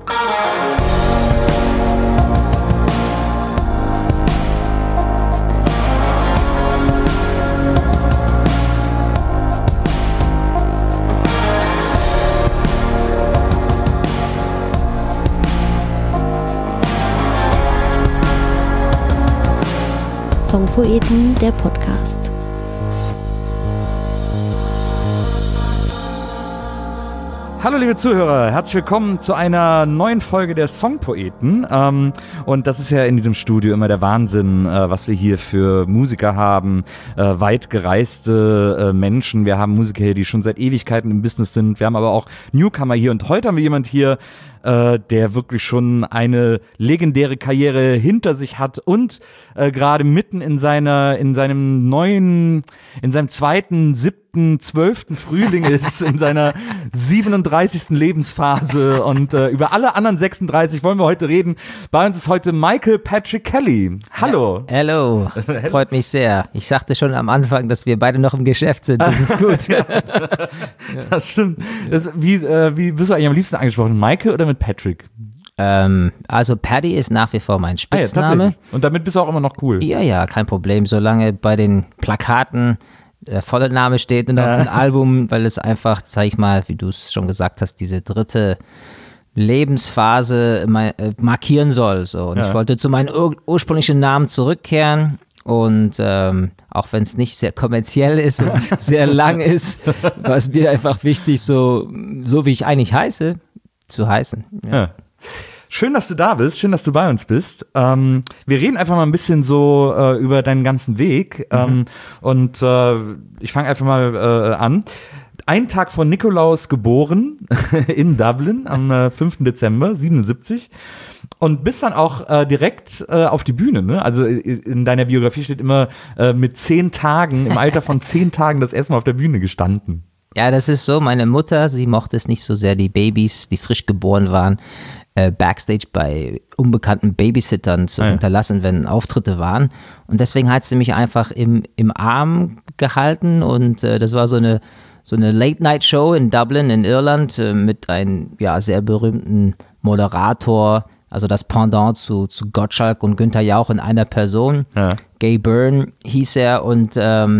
Songpoeten, der Podcast. Hallo liebe Zuhörer, herzlich willkommen zu einer neuen Folge der Songpoeten. Und das ist ja in diesem Studio immer der Wahnsinn, was wir hier für Musiker haben, weit gereiste Menschen. Wir haben Musiker hier, die schon seit Ewigkeiten im Business sind. Wir haben aber auch Newcomer hier und heute haben wir jemand hier, der wirklich schon eine legendäre Karriere hinter sich hat und gerade mitten in seinem zweiten, 7., 12. Frühling ist, in seiner 37. Lebensphase und über alle anderen 36 wollen wir heute reden. Bei uns ist heute Michael Patrick Kelly. Hallo. Hallo, freut mich sehr. Ich sagte schon am Anfang, dass wir beide noch im Geschäft sind, das ist gut. Das stimmt. Wie wirst du eigentlich am liebsten angesprochen, Michael oder mit Patrick? Also Paddy ist nach wie vor mein Spitzname. Ja, und damit bist du auch immer noch cool. Ja, kein Problem, solange bei den Plakaten der volle Name steht und auf dem Album, weil es einfach, sag ich mal, wie du es schon gesagt hast, diese dritte Lebensphase markieren soll. So. Und ich wollte zu meinem ursprünglichen Namen zurückkehren. Und auch wenn es nicht sehr kommerziell ist und sehr lang ist, war es mir einfach wichtig, so wie ich eigentlich heiße, zu heißen. Ja. Schön, dass du da bist, schön, dass du bei uns bist. Wir reden einfach mal ein bisschen so über deinen ganzen Weg und ich fange einfach mal an. Einen Tag vor Nikolaus geboren in Dublin am 5. Dezember 77 und bist dann auch direkt auf die Bühne, ne? Also in deiner Biografie steht immer mit 10 Tagen, im Alter von 10 Tagen das erste Mal auf der Bühne gestanden. Ja, das ist so. Meine Mutter, sie mochte es nicht so sehr, die Babys, die frisch geboren waren, Backstage bei unbekannten Babysittern zu hinterlassen, wenn Auftritte waren. Und deswegen hat sie mich einfach im Arm gehalten und das war so eine Late-Night-Show in Dublin in Irland mit einem sehr berühmten Moderator, also das Pendant zu Gottschalk und Günther Jauch in einer Person. Ja. Gay Byrne hieß er und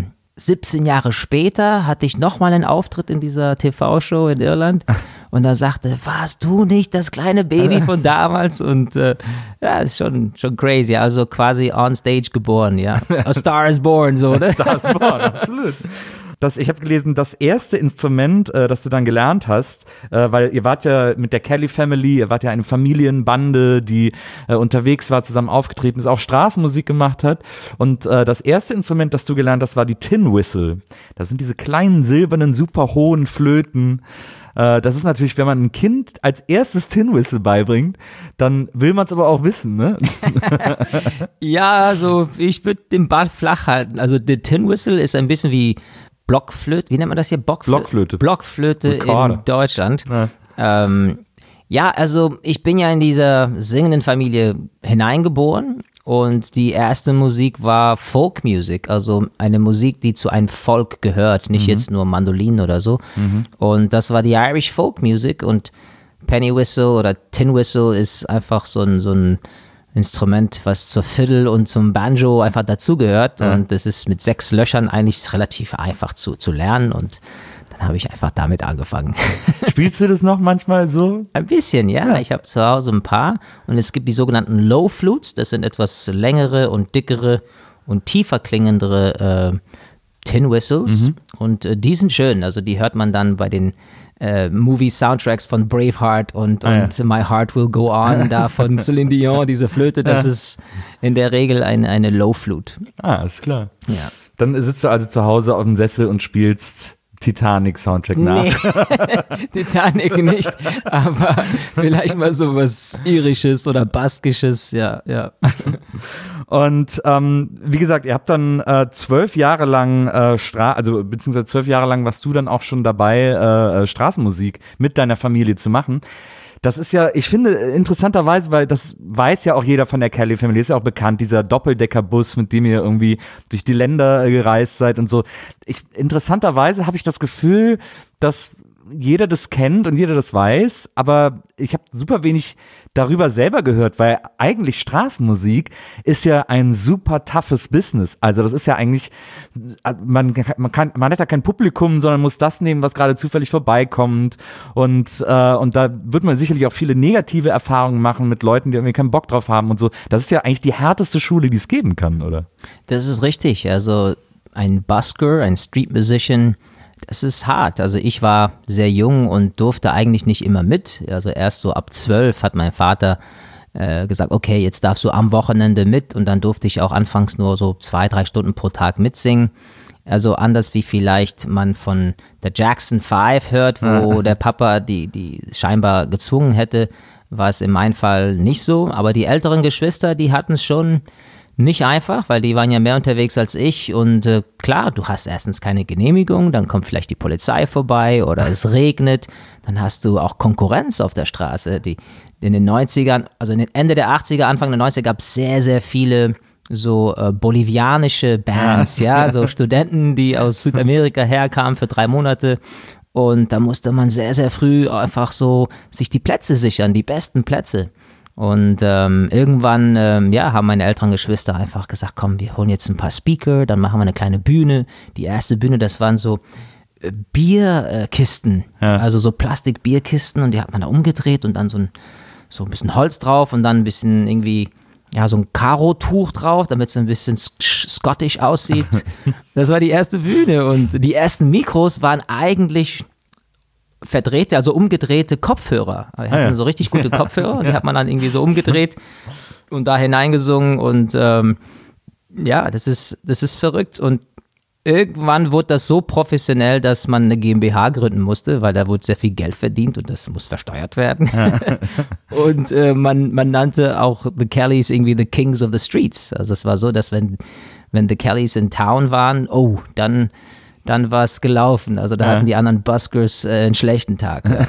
17 Jahre später hatte ich nochmal einen Auftritt in dieser TV-Show in Irland und da sagte, warst du nicht das kleine Baby von damals? Und ist schon crazy, also quasi on stage geboren, ja. A Star is Born, so, oder? A Star is Born, absolut. Ich habe gelesen, das erste Instrument, das du dann gelernt hast, weil ihr wart ja mit der Kelly Family, ihr wart ja eine Familienbande, die unterwegs war, zusammen aufgetreten ist, auch Straßenmusik gemacht hat. Und das erste Instrument, das du gelernt hast, war die Tin Whistle. Das sind diese kleinen silbernen, super hohen Flöten. Das ist natürlich, wenn man ein Kind als erstes Tin Whistle beibringt, dann will man es aber auch wissen, ne? Ja, also ich würde den Ball flach halten. Also die Tin Whistle ist ein bisschen wie Blockflöte, wie nennt man das hier? Blockflöte in Deutschland. Ja. Also ich bin ja in dieser singenden Familie hineingeboren und die erste Musik war Folk Music, also eine Musik, die zu einem Volk gehört, nicht jetzt nur Mandolinen oder so. Und das war die Irish Folk Music und Penny Whistle oder Tin Whistle ist einfach so ein Instrument, was zur Fiddle und zum Banjo einfach dazugehört. Ja. Und das ist mit 6 Löchern eigentlich relativ einfach zu lernen. Und dann habe ich einfach damit angefangen. Spielst du das noch manchmal so? Ein bisschen, ja. Ich habe zu Hause ein paar. Und es gibt die sogenannten Low Flutes. Das sind etwas längere und dickere und tiefer klingendere Tin Whistles. Und die sind schön. Also die hört man dann bei den Movie-Soundtracks von Braveheart und My Heart Will Go On, da von Celine Dion, diese Flöte, das ist in der Regel eine Low-Flute. Ist klar. Ja. Dann sitzt du also zu Hause auf dem Sessel und spielst Titanic-Soundtrack nach. Nee, Titanic nicht, aber vielleicht mal so was Irisches oder Baskisches, ja. Und wie gesagt, ihr habt dann 12 Jahre lang beziehungsweise 12 Jahre lang warst du dann auch schon dabei, Straßenmusik mit deiner Familie zu machen. Das ist ja, ich finde, interessanterweise, weil das weiß ja auch jeder von der Kelly Family, ist ja auch bekannt, dieser Doppeldeckerbus, mit dem ihr irgendwie durch die Länder gereist seid und so. Interessanterweise habe ich das Gefühl, dass jeder das kennt und jeder das weiß, aber ich habe super wenig darüber selber gehört, weil eigentlich Straßenmusik ist ja ein super toughes Business. Also das ist ja eigentlich, man hat ja kein Publikum, sondern muss das nehmen, was gerade zufällig vorbeikommt und da wird man sicherlich auch viele negative Erfahrungen machen mit Leuten, die irgendwie keinen Bock drauf haben und so. Das ist ja eigentlich die härteste Schule, die es geben kann, oder? Das ist richtig. Also ein Busker, ein Street Musician, das ist hart. Also ich war sehr jung und durfte eigentlich nicht immer mit. Also erst so ab 12 hat mein Vater gesagt, okay, jetzt darfst du am Wochenende mit, und dann durfte ich auch anfangs nur so 2-3 Stunden pro Tag mitsingen. Also anders wie vielleicht man von der Jackson 5 hört, wo der Papa die scheinbar gezwungen hätte, war es in meinem Fall nicht so. Aber die älteren Geschwister, die hatten es schon nicht einfach, weil die waren ja mehr unterwegs als ich, und klar, du hast erstens keine Genehmigung, dann kommt vielleicht die Polizei vorbei oder es regnet, dann hast du auch Konkurrenz auf der Straße. In den 90ern, also in den Ende der 80er, Anfang der 90er gab es sehr, sehr viele so bolivianische Bands, ja, so Studenten, die aus Südamerika herkamen für 3 Monate, und da musste man sehr, sehr früh einfach so sich die Plätze sichern, die besten Plätze. Und irgendwann haben meine älteren Geschwister einfach gesagt, komm, wir holen jetzt ein paar Speaker, dann machen wir eine kleine Bühne. Die erste Bühne, das waren so Bierkisten, also so Plastikbierkisten, und die hat man da umgedreht und dann so ein bisschen Holz drauf und dann ein bisschen irgendwie, ja, so ein Karo-Tuch drauf, damit es ein bisschen scottisch aussieht. Das war die erste Bühne, und die ersten Mikros waren eigentlich verdrehte, also umgedrehte Kopfhörer. Wir hatten so richtig gute Kopfhörer, die hat man dann irgendwie so umgedreht und da hineingesungen, und das ist verrückt, und irgendwann wurde das so professionell, dass man eine GmbH gründen musste, weil da wurde sehr viel Geld verdient und das muss versteuert werden. Und man nannte auch The Kellys irgendwie the Kings of the Streets. Also es war so, dass wenn The Kellys in Town waren, dann war es gelaufen. Also da hatten die anderen Buskers einen schlechten Tag. Ja.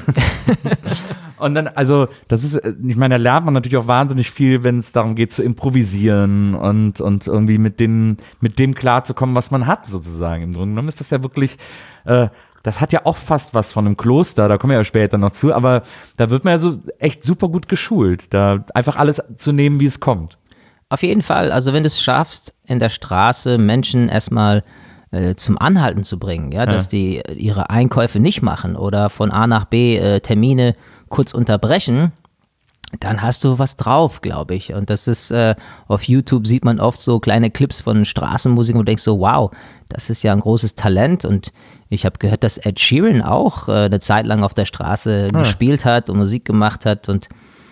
Und dann, also das ist, ich meine, da lernt man natürlich auch wahnsinnig viel, wenn es darum geht zu improvisieren und irgendwie mit dem klarzukommen, was man hat, sozusagen. Im Grunde genommen ist das ja wirklich, das hat ja auch fast was von einem Kloster, da kommen wir ja später noch zu, aber da wird man ja so echt super gut geschult, da einfach alles zu nehmen, wie es kommt. Auf jeden Fall, also wenn du es schaffst, in der Straße Menschen erstmal zum Anhalten zu bringen, ja, dass die ihre Einkäufe nicht machen oder von A nach B Termine kurz unterbrechen, dann hast du was drauf, glaube ich. Und das ist, auf YouTube sieht man oft so kleine Clips von Straßenmusik und du denkst so, wow, das ist ja ein großes Talent. Und ich habe gehört, dass Ed Sheeran auch eine Zeit lang auf der Straße gespielt hat und Musik gemacht hat. Und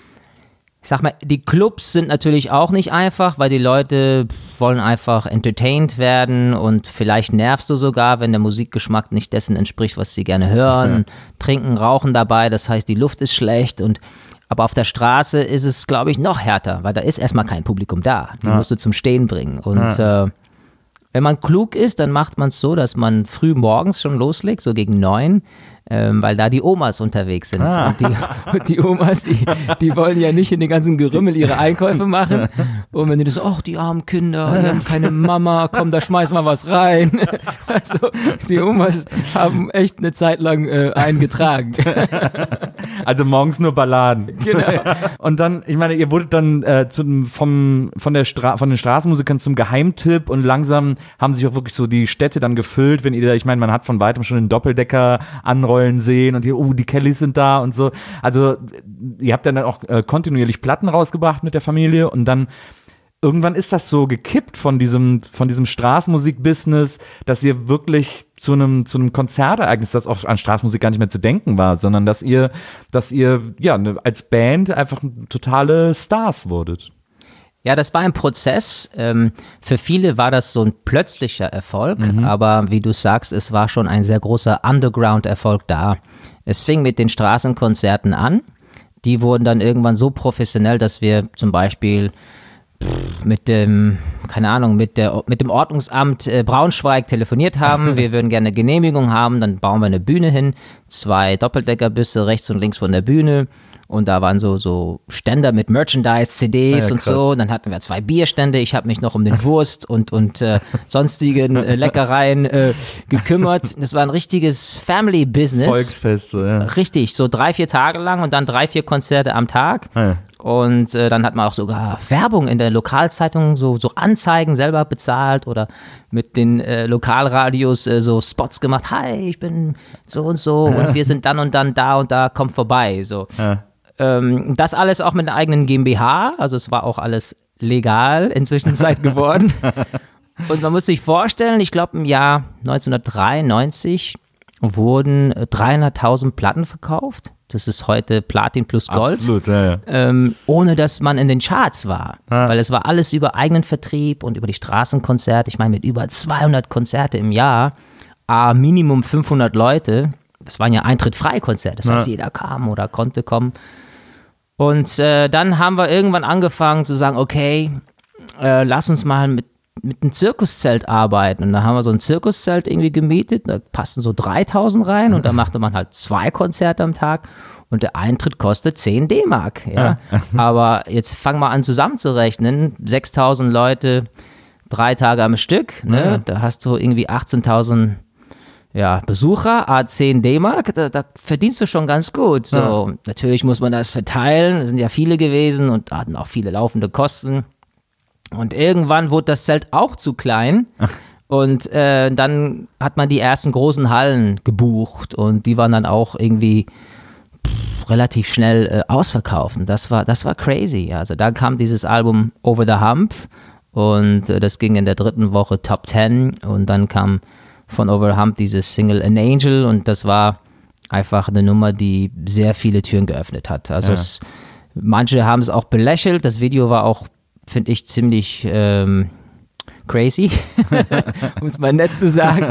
ich sag mal, die Clubs sind natürlich auch nicht einfach, weil die Leute wollen einfach entertained werden, und vielleicht nervst du sogar, wenn der Musikgeschmack nicht dessen entspricht, was sie gerne hören, trinken, rauchen dabei, das heißt, die Luft ist schlecht, aber auf der Straße ist es, glaube ich, noch härter, weil da ist erstmal kein Publikum da, die musst du zum Stehen bringen, und wenn man klug ist, dann macht man es so, dass man früh morgens schon loslegt, so gegen 9, weil da die Omas unterwegs sind. Und die Omas, die wollen ja nicht in den ganzen Gerümmel ihre Einkäufe machen. Und wenn die so, ach, die armen Kinder, die haben keine Mama, komm, da schmeiß mal was rein. Also die Omas haben echt eine Zeit lang eingetragen. Also morgens nur Balladen. Genau. Und dann, ich meine, ihr wurdet dann von den Straßenmusikern zum Geheimtipp, und langsam haben sich auch wirklich so die Städte dann gefüllt, wenn ihr, ich meine, man hat von weitem schon den Doppeldecker anrollen sehen und die Kellys sind da und so. Also ihr habt dann auch kontinuierlich Platten rausgebracht mit der Familie, und dann irgendwann ist das so gekippt von diesem Straßenmusik-Business, dass ihr wirklich zu einem Konzertereignis, das auch an Straßenmusik gar nicht mehr zu denken war, sondern dass ihr ja als Band einfach totale Stars wurdet. Ja, das war ein Prozess. Für viele war das so ein plötzlicher Erfolg, aber wie du sagst, es war schon ein sehr großer Underground-Erfolg da. Es fing mit den Straßenkonzerten an. Die wurden dann irgendwann so professionell, dass wir zum Beispiel mit dem Ordnungsamt Braunschweig telefoniert haben. Wir würden gerne eine Genehmigung haben, dann bauen wir eine Bühne hin, 2 Doppeldeckerbusse rechts und links von der Bühne. Und da waren so Ständer mit Merchandise, CDs und so. Und dann hatten wir 2 Bierstände. Ich habe mich noch um den Wurst und sonstigen Leckereien gekümmert. Das war ein richtiges Family-Business. Volksfest, so, ja. Richtig, so 3-4 Tage lang und dann 3-4 Konzerte am Tag. Ja. Und dann hat man auch sogar Werbung in der Lokalzeitung, so Anzeigen selber bezahlt oder mit den Lokalradios so Spots gemacht. Hi, ich bin so und so und wir sind dann und dann da und da, kommt vorbei. So. Ja. Das alles auch mit einer eigenen GmbH, also es war auch alles legal inzwischen Zeit geworden. Und man muss sich vorstellen, ich glaube im Jahr 1993 wurden 300.000 Platten verkauft. Das ist heute Platin plus Gold. Absolut, ja. Ohne dass man in den Charts war. Ja. Weil es war alles über eigenen Vertrieb und über die Straßenkonzerte. Ich meine, mit über 200 Konzerte im Jahr, Minimum 500 Leute. Das waren ja Eintritt-Frei-Konzerte. Das heißt, jeder kam oder konnte kommen. Und dann haben wir irgendwann angefangen zu sagen, okay, lass uns mal mit einem Zirkuszelt arbeiten. Und da haben wir so ein Zirkuszelt irgendwie gemietet, da passten so 3.000 rein und da machte man halt 2 Konzerte am Tag und der Eintritt kostet 10 D-Mark. Ja? Aber jetzt fang mal an zusammenzurechnen, 6.000 Leute, 3 Tage am Stück, ne? Da hast du irgendwie 18.000 Besucher, 10 D-Mark, da verdienst du schon ganz gut. So, natürlich muss man das verteilen, es sind ja viele gewesen und hatten auch viele laufende Kosten. Und irgendwann wurde das Zelt auch zu klein und dann hat man die ersten großen Hallen gebucht und die waren dann auch irgendwie relativ schnell ausverkauft. Und das war crazy. Also da kam dieses Album Over the Hump und das ging in der 3. Woche Top 10 und dann kam von Over the Hump dieses Single An Angel und das war einfach eine Nummer, die sehr viele Türen geöffnet hat. Also manche haben es auch belächelt, das Video war auch, finde ich, ziemlich crazy, um es mal nett zu sagen.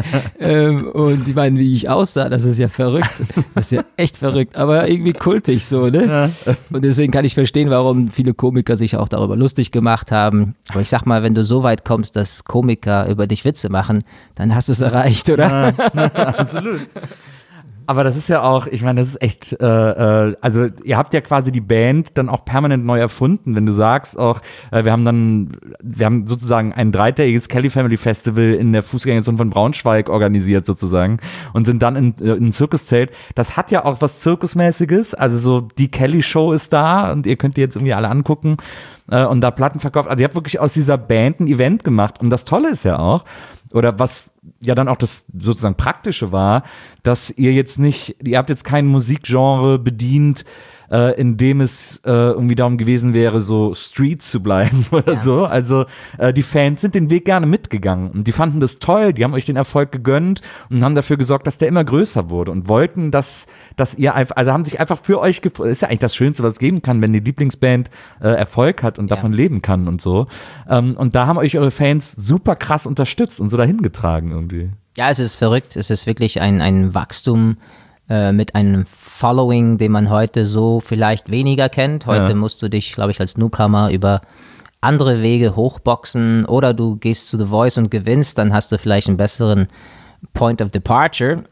Und ich meine, wie ich aussah, das ist ja verrückt. Das ist ja echt verrückt, aber irgendwie kultig so, ne? Ja. Und deswegen kann ich verstehen, warum viele Komiker sich auch darüber lustig gemacht haben. Aber ich sag mal, wenn du so weit kommst, dass Komiker über dich Witze machen, dann hast du es erreicht, oder? Ja, absolut. Aber das ist ja auch, ich meine, das ist echt, also ihr habt ja quasi die Band dann auch permanent neu erfunden, wenn du sagst auch, wir haben sozusagen ein 3-tägiges Kelly Family Festival in der Fußgängerzone von Braunschweig organisiert sozusagen und sind dann in ein Zirkuszelt. Das hat ja auch was Zirkusmäßiges, also so die Kelly Show ist da und ihr könnt die jetzt irgendwie alle angucken und da Platten verkauft. Also ihr habt wirklich aus dieser Band ein Event gemacht und das Tolle ist ja auch, oder was ja dann auch das sozusagen Praktische war, dass ihr habt jetzt kein Musikgenre bedient, in dem es irgendwie darum gewesen wäre, so Street zu bleiben oder so. Also die Fans sind den Weg gerne mitgegangen und die fanden das toll, die haben euch den Erfolg gegönnt und haben dafür gesorgt, dass der immer größer wurde und wollten, dass ihr einfach, also haben sich einfach für euch gefreut. Ist ja eigentlich das Schönste, was es geben kann, wenn die Lieblingsband Erfolg hat und davon leben kann und so. Und da haben euch eure Fans super krass unterstützt und so dahin getragen irgendwie. Ja, es ist verrückt. Es ist wirklich ein Wachstum mit einem Following, den man heute so vielleicht weniger kennt. Heute musst du dich, glaube ich, als Newcomer über andere Wege hochboxen oder du gehst zu The Voice und gewinnst, dann hast du vielleicht einen besseren Point of Departure,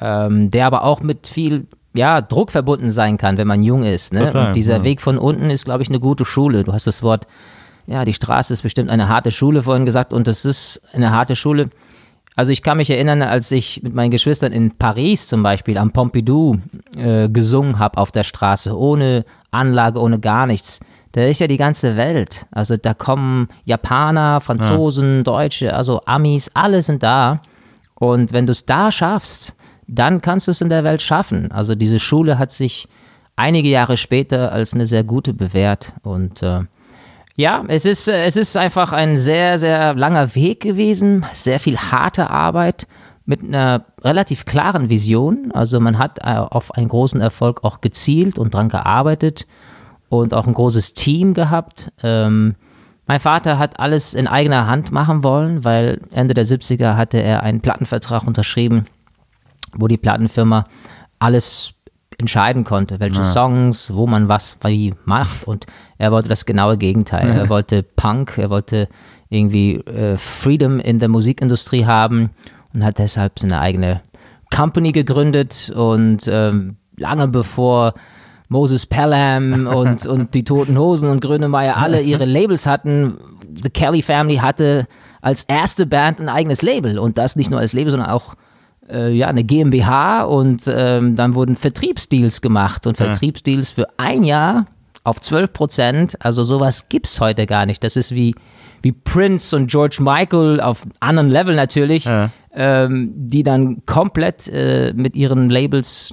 der aber auch mit viel Druck verbunden sein kann, wenn man jung ist. Ne? Total, und dieser Weg von unten ist, glaube ich, eine gute Schule. Du hast das Wort, die Straße ist bestimmt eine harte Schule vorhin gesagt und das ist eine harte Schule. Also ich kann mich erinnern, als ich mit meinen Geschwistern in Paris zum Beispiel am Pompidou gesungen habe auf der Straße, ohne Anlage, ohne gar nichts. Da ist ja die ganze Welt. Also da kommen Japaner, Franzosen, Deutsche, also Amis, alle sind da. Und wenn du es da schaffst, dann kannst du es in der Welt schaffen. Also diese Schule hat sich einige Jahre später als eine sehr gute bewährt und es ist einfach ein sehr, sehr langer Weg gewesen, sehr viel harte Arbeit mit einer relativ klaren Vision. Also man hat auf einen großen Erfolg auch gezielt und dran gearbeitet und auch ein großes Team gehabt. Mein Vater hat alles in eigener Hand machen wollen, weil Ende der 70er hatte er einen Plattenvertrag unterschrieben, wo die Plattenfirma alles entscheiden konnte, welche Songs, wo man was wie macht und er wollte das genaue Gegenteil. Er wollte Punk, er wollte irgendwie Freedom in der Musikindustrie haben und hat deshalb seine eigene Company gegründet und lange bevor Moses Pelham und die Toten Hosen und Grönemeyer alle ihre Labels hatten. The Kelly Family hatte als erste Band ein eigenes Label und das nicht nur als Label, sondern auch eine GmbH und dann wurden Vertriebsdeals gemacht und Vertriebsdeals für ein Jahr auf 12%, also sowas gibt's heute gar nicht. Das ist wie Prince und George Michael auf anderen Level natürlich, die dann komplett mit ihren Labels,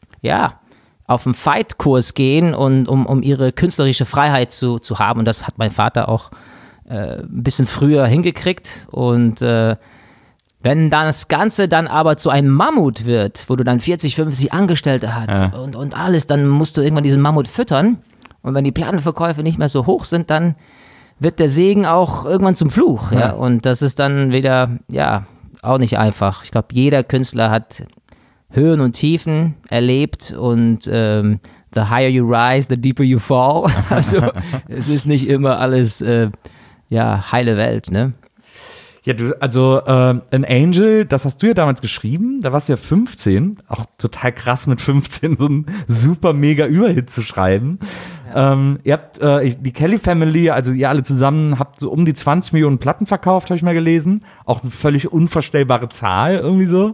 auf einen Fight-Kurs gehen und um ihre künstlerische Freiheit zu haben. Und das hat mein Vater auch ein bisschen früher hingekriegt. Und wenn dann das Ganze dann aber zu einem Mammut wird, wo du dann 40, 50 Angestellte hast und alles, dann musst du irgendwann diesen Mammut füttern. Und wenn die Plattenverkäufe nicht mehr so hoch sind, dann wird der Segen auch irgendwann zum Fluch. Ja? Und das ist dann wieder, auch nicht einfach. Ich glaube, jeder Künstler hat Höhen und Tiefen erlebt und the higher you rise, the deeper you fall. Also es ist nicht immer alles heile Welt, ne? Ja, An Angel, das hast du ja damals geschrieben, da warst du ja 15, auch total krass mit 15 so einen super mega Überhit zu schreiben. Ihr habt die Kelly Family, also ihr alle zusammen, habt so um die 20 Millionen Platten verkauft, habe ich mal gelesen. Auch eine völlig unvorstellbare Zahl irgendwie so.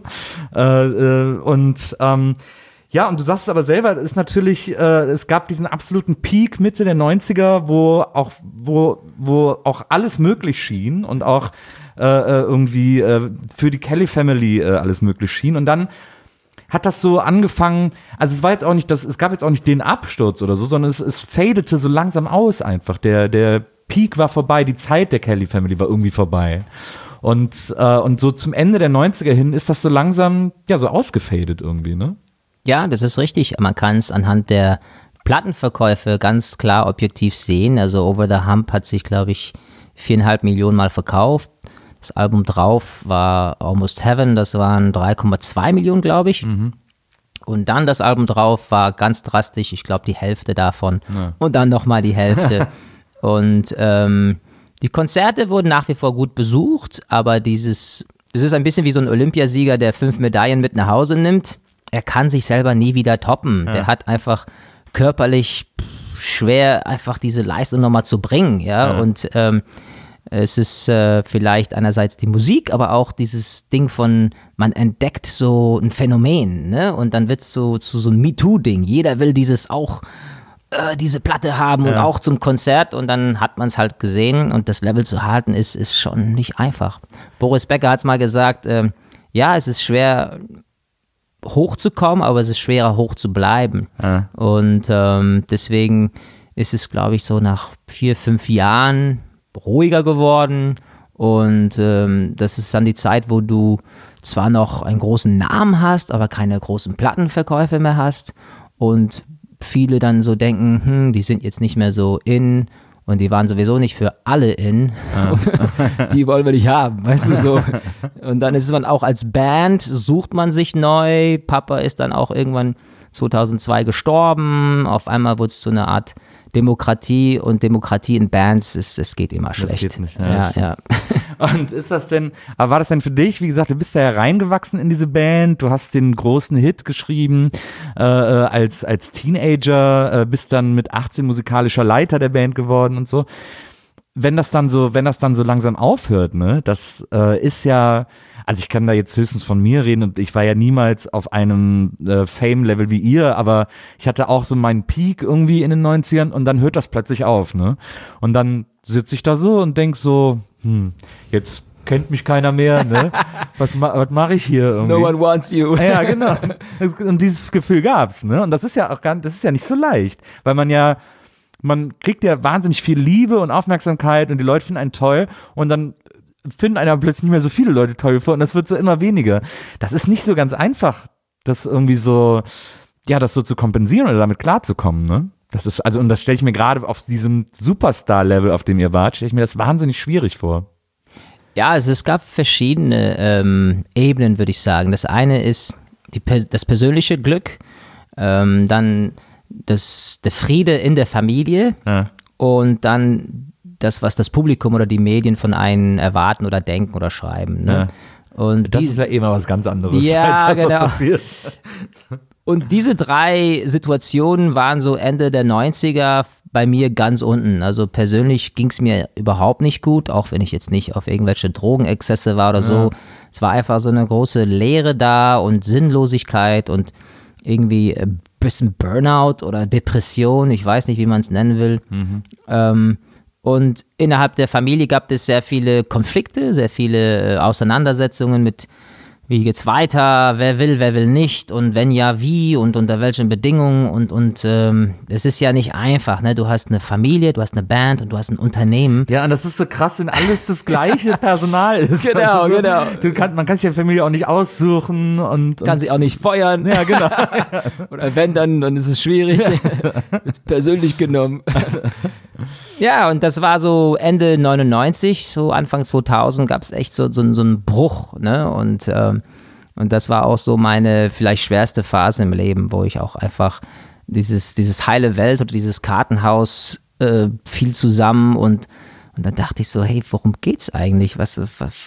Und du sagst es aber selber, es ist natürlich, es gab diesen absoluten Peak Mitte der 90er, wo auch alles möglich schien und auch irgendwie für die Kelly Family alles möglich schien. Und dann hat das so angefangen, also es war jetzt auch nicht es gab jetzt auch nicht den Absturz oder so, sondern es fadete so langsam aus einfach. Der Peak war vorbei, die Zeit der Kelly Family war irgendwie vorbei. Und so zum Ende der 90er hin ist das so langsam, so ausgefadet irgendwie, ne? Ja, das ist richtig. Man kann es anhand der Plattenverkäufe ganz klar objektiv sehen. Also Over the Hump hat sich, glaube ich, 4,5 Millionen Mal verkauft. Das Album drauf war Almost Heaven, das waren 3,2 Millionen, glaube ich. Mhm. Und dann das Album drauf war ganz drastisch, ich glaube die Hälfte davon. Ja. Und dann nochmal die Hälfte. Und die Konzerte wurden nach wie vor gut besucht, aber es ist ein bisschen wie so ein Olympiasieger, der 5 Medaillen mit nach Hause nimmt. Er kann sich selber nie wieder toppen. Ja. Der hat einfach körperlich schwer, einfach diese Leistung nochmal zu bringen. Ja? Und es ist vielleicht einerseits die Musik, aber auch dieses Ding von, man entdeckt so ein Phänomen, ne? Und dann wird es zu so einem MeToo-Ding. Jeder will diese Platte haben und auch zum Konzert und dann hat man es halt gesehen und das Level zu halten ist schon nicht einfach. Boris Becker hat es mal gesagt, es ist schwer hochzukommen, aber es ist schwerer hoch zu bleiben. Ja. Und deswegen ist es, glaube ich, so nach 4-5 Jahren ruhiger geworden und das ist dann die Zeit, wo du zwar noch einen großen Namen hast, aber keine großen Plattenverkäufe mehr hast und viele dann so denken, die sind jetzt nicht mehr so in und die waren sowieso nicht für alle in. Ja. Die wollen wir nicht haben, weißt du so. Und dann ist man auch als Band, sucht man sich neu. Papa ist dann auch irgendwann 2002 gestorben. Auf einmal wurde es so eine Art Demokratie und Demokratie in Bands, es geht immer schlecht. Das geht nicht, ja. Und war das denn für dich, wie gesagt, du bist da ja reingewachsen in diese Band, du hast den großen Hit geschrieben als Teenager, bist dann mit 18 musikalischer Leiter der Band geworden und so. Wenn das dann so langsam aufhört, ne, das ist ja, also ich kann da jetzt höchstens von mir reden und ich war ja niemals auf einem Fame-Level wie ihr, aber ich hatte auch so meinen Peak irgendwie in den 90ern und dann hört das plötzlich auf, ne? Und dann sitze ich da so und denk so, jetzt kennt mich keiner mehr, ne? Was mache ich hier irgendwie? No one wants you. Ja, genau. Und dieses Gefühl gab's, ne? Und das ist ja nicht so leicht, weil man kriegt ja wahnsinnig viel Liebe und Aufmerksamkeit und die Leute finden einen toll und dann finden einer plötzlich nicht mehr so viele Leute toll vor und das wird so immer weniger. Das ist nicht so ganz einfach, das irgendwie so, das so zu kompensieren oder damit klarzukommen, ne? Das ist, also, und das stelle ich mir gerade auf diesem Superstar-Level, auf dem ihr wart, stelle ich mir das wahnsinnig schwierig vor. Ja, also es gab verschiedene Ebenen, würde ich sagen. Das eine ist das persönliche Glück, dann der Friede in der Familie und dann das, was das Publikum oder die Medien von einem erwarten oder denken oder schreiben. Ne? Ja. Und das ist ja immer was ganz anderes, ja, als genau. was passiert. Und diese 3 Situationen waren so Ende der 90er bei mir ganz unten. Also persönlich ging es mir überhaupt nicht gut, auch wenn ich jetzt nicht auf irgendwelche Drogenexzesse war oder so. Es war einfach so eine große Leere da und Sinnlosigkeit und irgendwie ein bisschen Burnout oder Depression. Ich weiß nicht, wie man es nennen will. Und innerhalb der Familie gab es sehr viele Konflikte, sehr viele Auseinandersetzungen mit, wie geht's weiter, wer will nicht und wenn ja, wie und unter welchen Bedingungen und es ist ja nicht einfach, ne? Du hast eine Familie, du hast eine Band und du hast ein Unternehmen. Ja, und das ist so krass, wenn alles das gleiche Personal ist. Genau, so, genau. Man kann sich ja Familie auch nicht aussuchen und Kann sie auch nicht feuern. Ja, genau. Oder wenn, dann ist es schwierig. Wird's persönlich genommen. Ja, und das war so Ende 99, so Anfang 2000 gab es echt so einen Bruch, ne? Und das war auch so meine vielleicht schwerste Phase im Leben, wo ich auch einfach dieses heile Welt oder dieses Kartenhaus fiel zusammen und dann dachte ich so, hey, worum geht's eigentlich? Was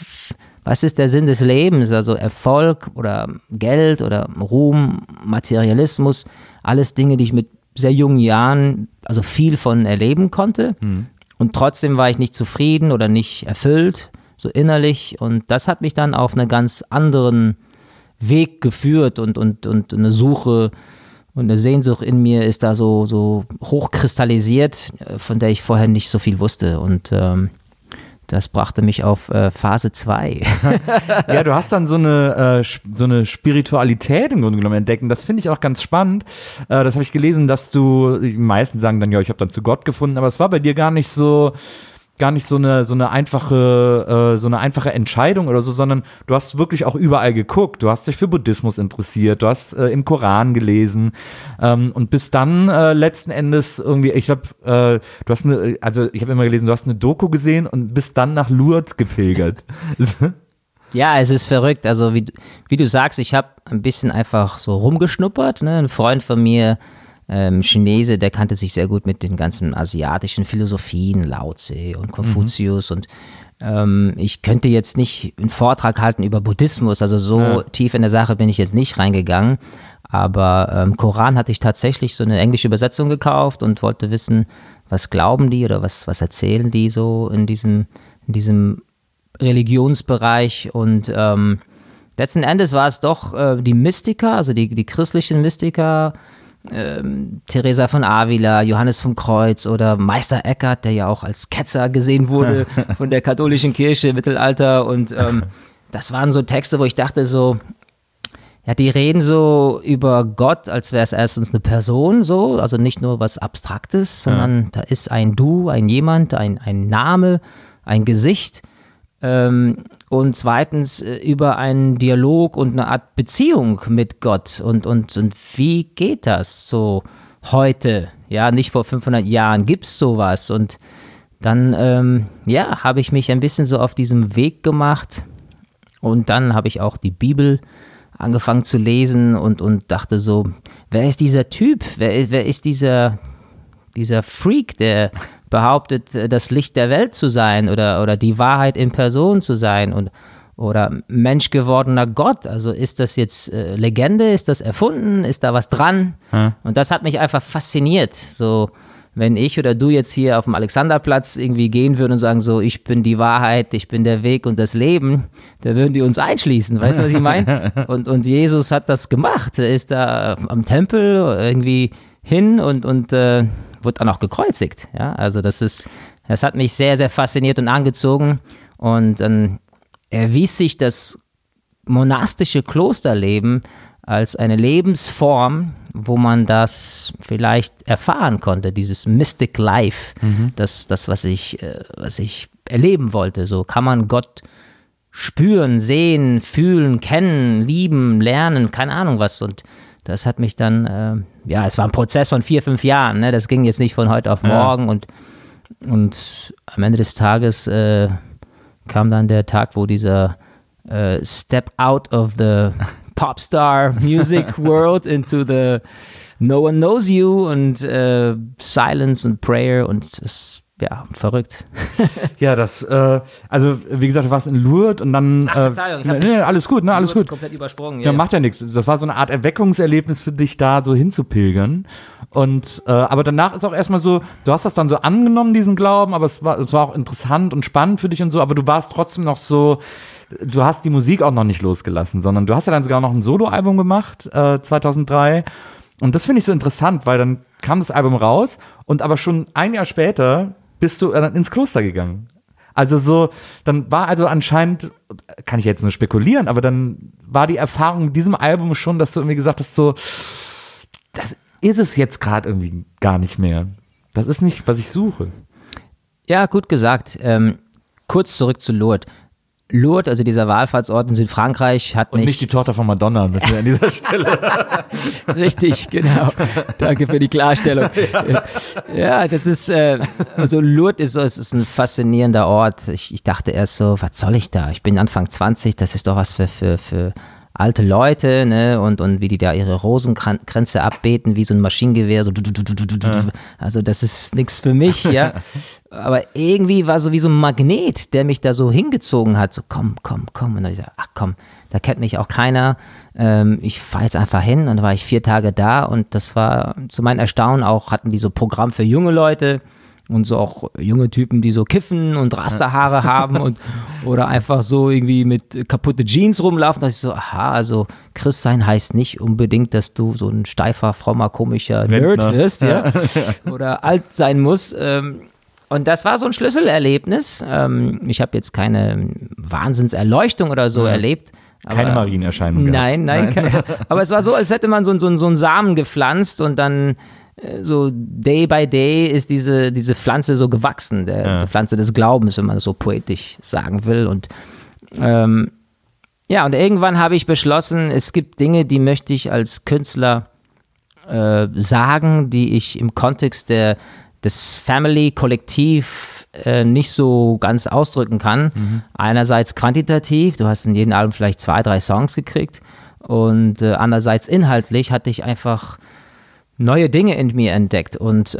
ist der Sinn des Lebens? Also Erfolg oder Geld oder Ruhm, Materialismus, alles Dinge, die ich mit sehr jungen Jahren also viel von erleben konnte und trotzdem war ich nicht zufrieden oder nicht erfüllt, so innerlich und das hat mich dann auf einen ganz anderen Weg geführt und eine Suche und eine Sehnsucht in mir ist da so hochkristallisiert, von der ich vorher nicht so viel wusste und das brachte mich auf Phase 2. Ja, du hast dann so eine Spiritualität im Grunde genommen entdeckt. Und das finde ich auch ganz spannend. Das habe ich gelesen, dass die meisten sagen dann, ja, ich habe dann zu Gott gefunden, aber es war bei dir gar nicht so eine einfache Entscheidung oder so, sondern du hast wirklich auch überall geguckt. Du hast dich für Buddhismus interessiert, du hast im Koran gelesen und bist dann letzten Endes irgendwie, ich glaube, ich habe immer gelesen, du hast eine Doku gesehen und bist dann nach Lourdes gepilgert. Ja, es ist verrückt. Also wie du sagst, ich habe ein bisschen einfach so rumgeschnuppert. Ne? Ein Freund von mir, Chinese, der kannte sich sehr gut mit den ganzen asiatischen Philosophien, Lao Tse und Konfuzius und ich könnte jetzt nicht einen Vortrag halten über Buddhismus, also so tief in der Sache bin ich jetzt nicht reingegangen, aber Koran hatte ich tatsächlich so eine englische Übersetzung gekauft und wollte wissen, was glauben die oder was erzählen die so in diesem Religionsbereich und letzten Endes war es doch die Mystiker, also die christlichen Mystiker, Teresa von Avila, Johannes vom Kreuz oder Meister Eckhart, der ja auch als Ketzer gesehen wurde von der katholischen Kirche im Mittelalter und das waren so Texte, wo ich dachte so, ja, die reden so über Gott, als wäre es erstens eine Person so, also nicht nur was Abstraktes, sondern da ist ein Du, ein Jemand, ein Name, ein Gesicht und zweitens über einen Dialog und eine Art Beziehung mit Gott und wie geht das so heute, ja, nicht vor 500 Jahren, gibt es sowas und dann, habe ich mich ein bisschen so auf diesem Weg gemacht und dann habe ich auch die Bibel angefangen zu lesen und dachte so, wer ist dieser Typ, wer ist dieser Freak, der behauptet, das Licht der Welt zu sein oder die Wahrheit in Person zu sein oder menschgewordener Gott. Also ist das jetzt Legende, ist das erfunden, ist da was dran? Und das hat mich einfach fasziniert. So, wenn ich oder du jetzt hier auf dem Alexanderplatz irgendwie gehen würden und sagen so, ich bin die Wahrheit, ich bin der Weg und das Leben, da würden die uns einschließen. Weißt du, was ich meine? Und Jesus hat das gemacht. Er ist da am Tempel irgendwie hin und wird dann auch gekreuzigt. Ja, also das hat mich sehr, sehr fasziniert und angezogen. Und dann erwies sich das monastische Klosterleben als eine Lebensform, wo man das vielleicht erfahren konnte, dieses Mystic Life, das was ich erleben wollte. So kann man Gott spüren, sehen, fühlen, kennen, lieben, lernen, keine Ahnung was. Und das hat mich dann, es war ein Prozess von 4-5 Jahren, ne? Das ging jetzt nicht von heute auf morgen und am Ende des Tages kam dann der Tag, wo dieser Step out of the Popstar Music World into the No One Knows You und Silence und Prayer und ja, verrückt. Ja, also wie gesagt, du warst in Lourdes und dann. Ach, Verzeihung, ich hab alles gut, ne, alles gut. Komplett übersprungen. Ja, macht ja nichts. Das war so eine Art Erweckungserlebnis für dich, da so hinzupilgern. Und aber danach ist auch erstmal so, du hast das dann so angenommen, diesen Glauben, aber es war auch interessant und spannend für dich und so, aber du warst trotzdem noch so, du hast die Musik auch noch nicht losgelassen, sondern du hast ja dann sogar noch ein Soloalbum gemacht, 2003. Und das finde ich so interessant, weil dann kam das Album raus und aber schon ein Jahr später bist du dann ins Kloster gegangen. Also so, dann war also anscheinend, kann ich jetzt nur spekulieren, aber dann war die Erfahrung mit diesem Album schon, dass du irgendwie gesagt hast, so, das ist es jetzt gerade irgendwie gar nicht mehr. Das ist nicht, was ich suche. Ja, gut gesagt. Kurz zurück zu Lourdes. Lourdes, also dieser Wallfahrtsort in Südfrankreich, hat Und nicht die Tochter von Madonna, müssen wir an dieser Stelle. Richtig, genau. Danke für die Klarstellung. Ja, das ist, also Lourdes ist ein faszinierender Ort. Ich dachte erst so, was soll ich da? Ich bin Anfang 20, das ist doch was für alte Leute, ne, und wie die da ihre Rosenkränze abbeten, wie so ein Maschinengewehr, so. Also das ist nichts für mich, ja. Aber irgendwie war so wie so ein Magnet, der mich da so hingezogen hat, so komm. Und dann habe ich gesagt, ach komm, da kennt mich auch keiner. Ich fahre jetzt einfach hin, und dann war ich 4 Tage da, und das war zu meinem Erstaunen auch, hatten die so Programm für junge Leute. Und so auch junge Typen, die so kiffen und Rasterhaare haben oder einfach so irgendwie mit kaputte Jeans rumlaufen. Da dachte ich so, aha, also Christ sein heißt nicht unbedingt, dass du so ein steifer, frommer, komischer Nerd wirst, ja. Oder alt sein musst. Und das war so ein Schlüsselerlebnis. Ich habe jetzt keine Wahnsinnserleuchtung oder so erlebt. Keine Marienerscheinung gehabt. Nein. Aber es war so, als hätte man so einen Samen gepflanzt, und dann so day by day ist diese Pflanze so gewachsen, der Pflanze des Glaubens, wenn man das so poetisch sagen will. Und und irgendwann habe ich beschlossen, es gibt Dinge, die möchte ich als Künstler sagen, die ich im Kontext des Family-Kollektiv nicht so ganz ausdrücken kann. Einerseits quantitativ, du hast in jedem Album vielleicht 2, 3 Songs gekriegt, und andererseits inhaltlich hatte ich einfach neue Dinge in mir entdeckt, und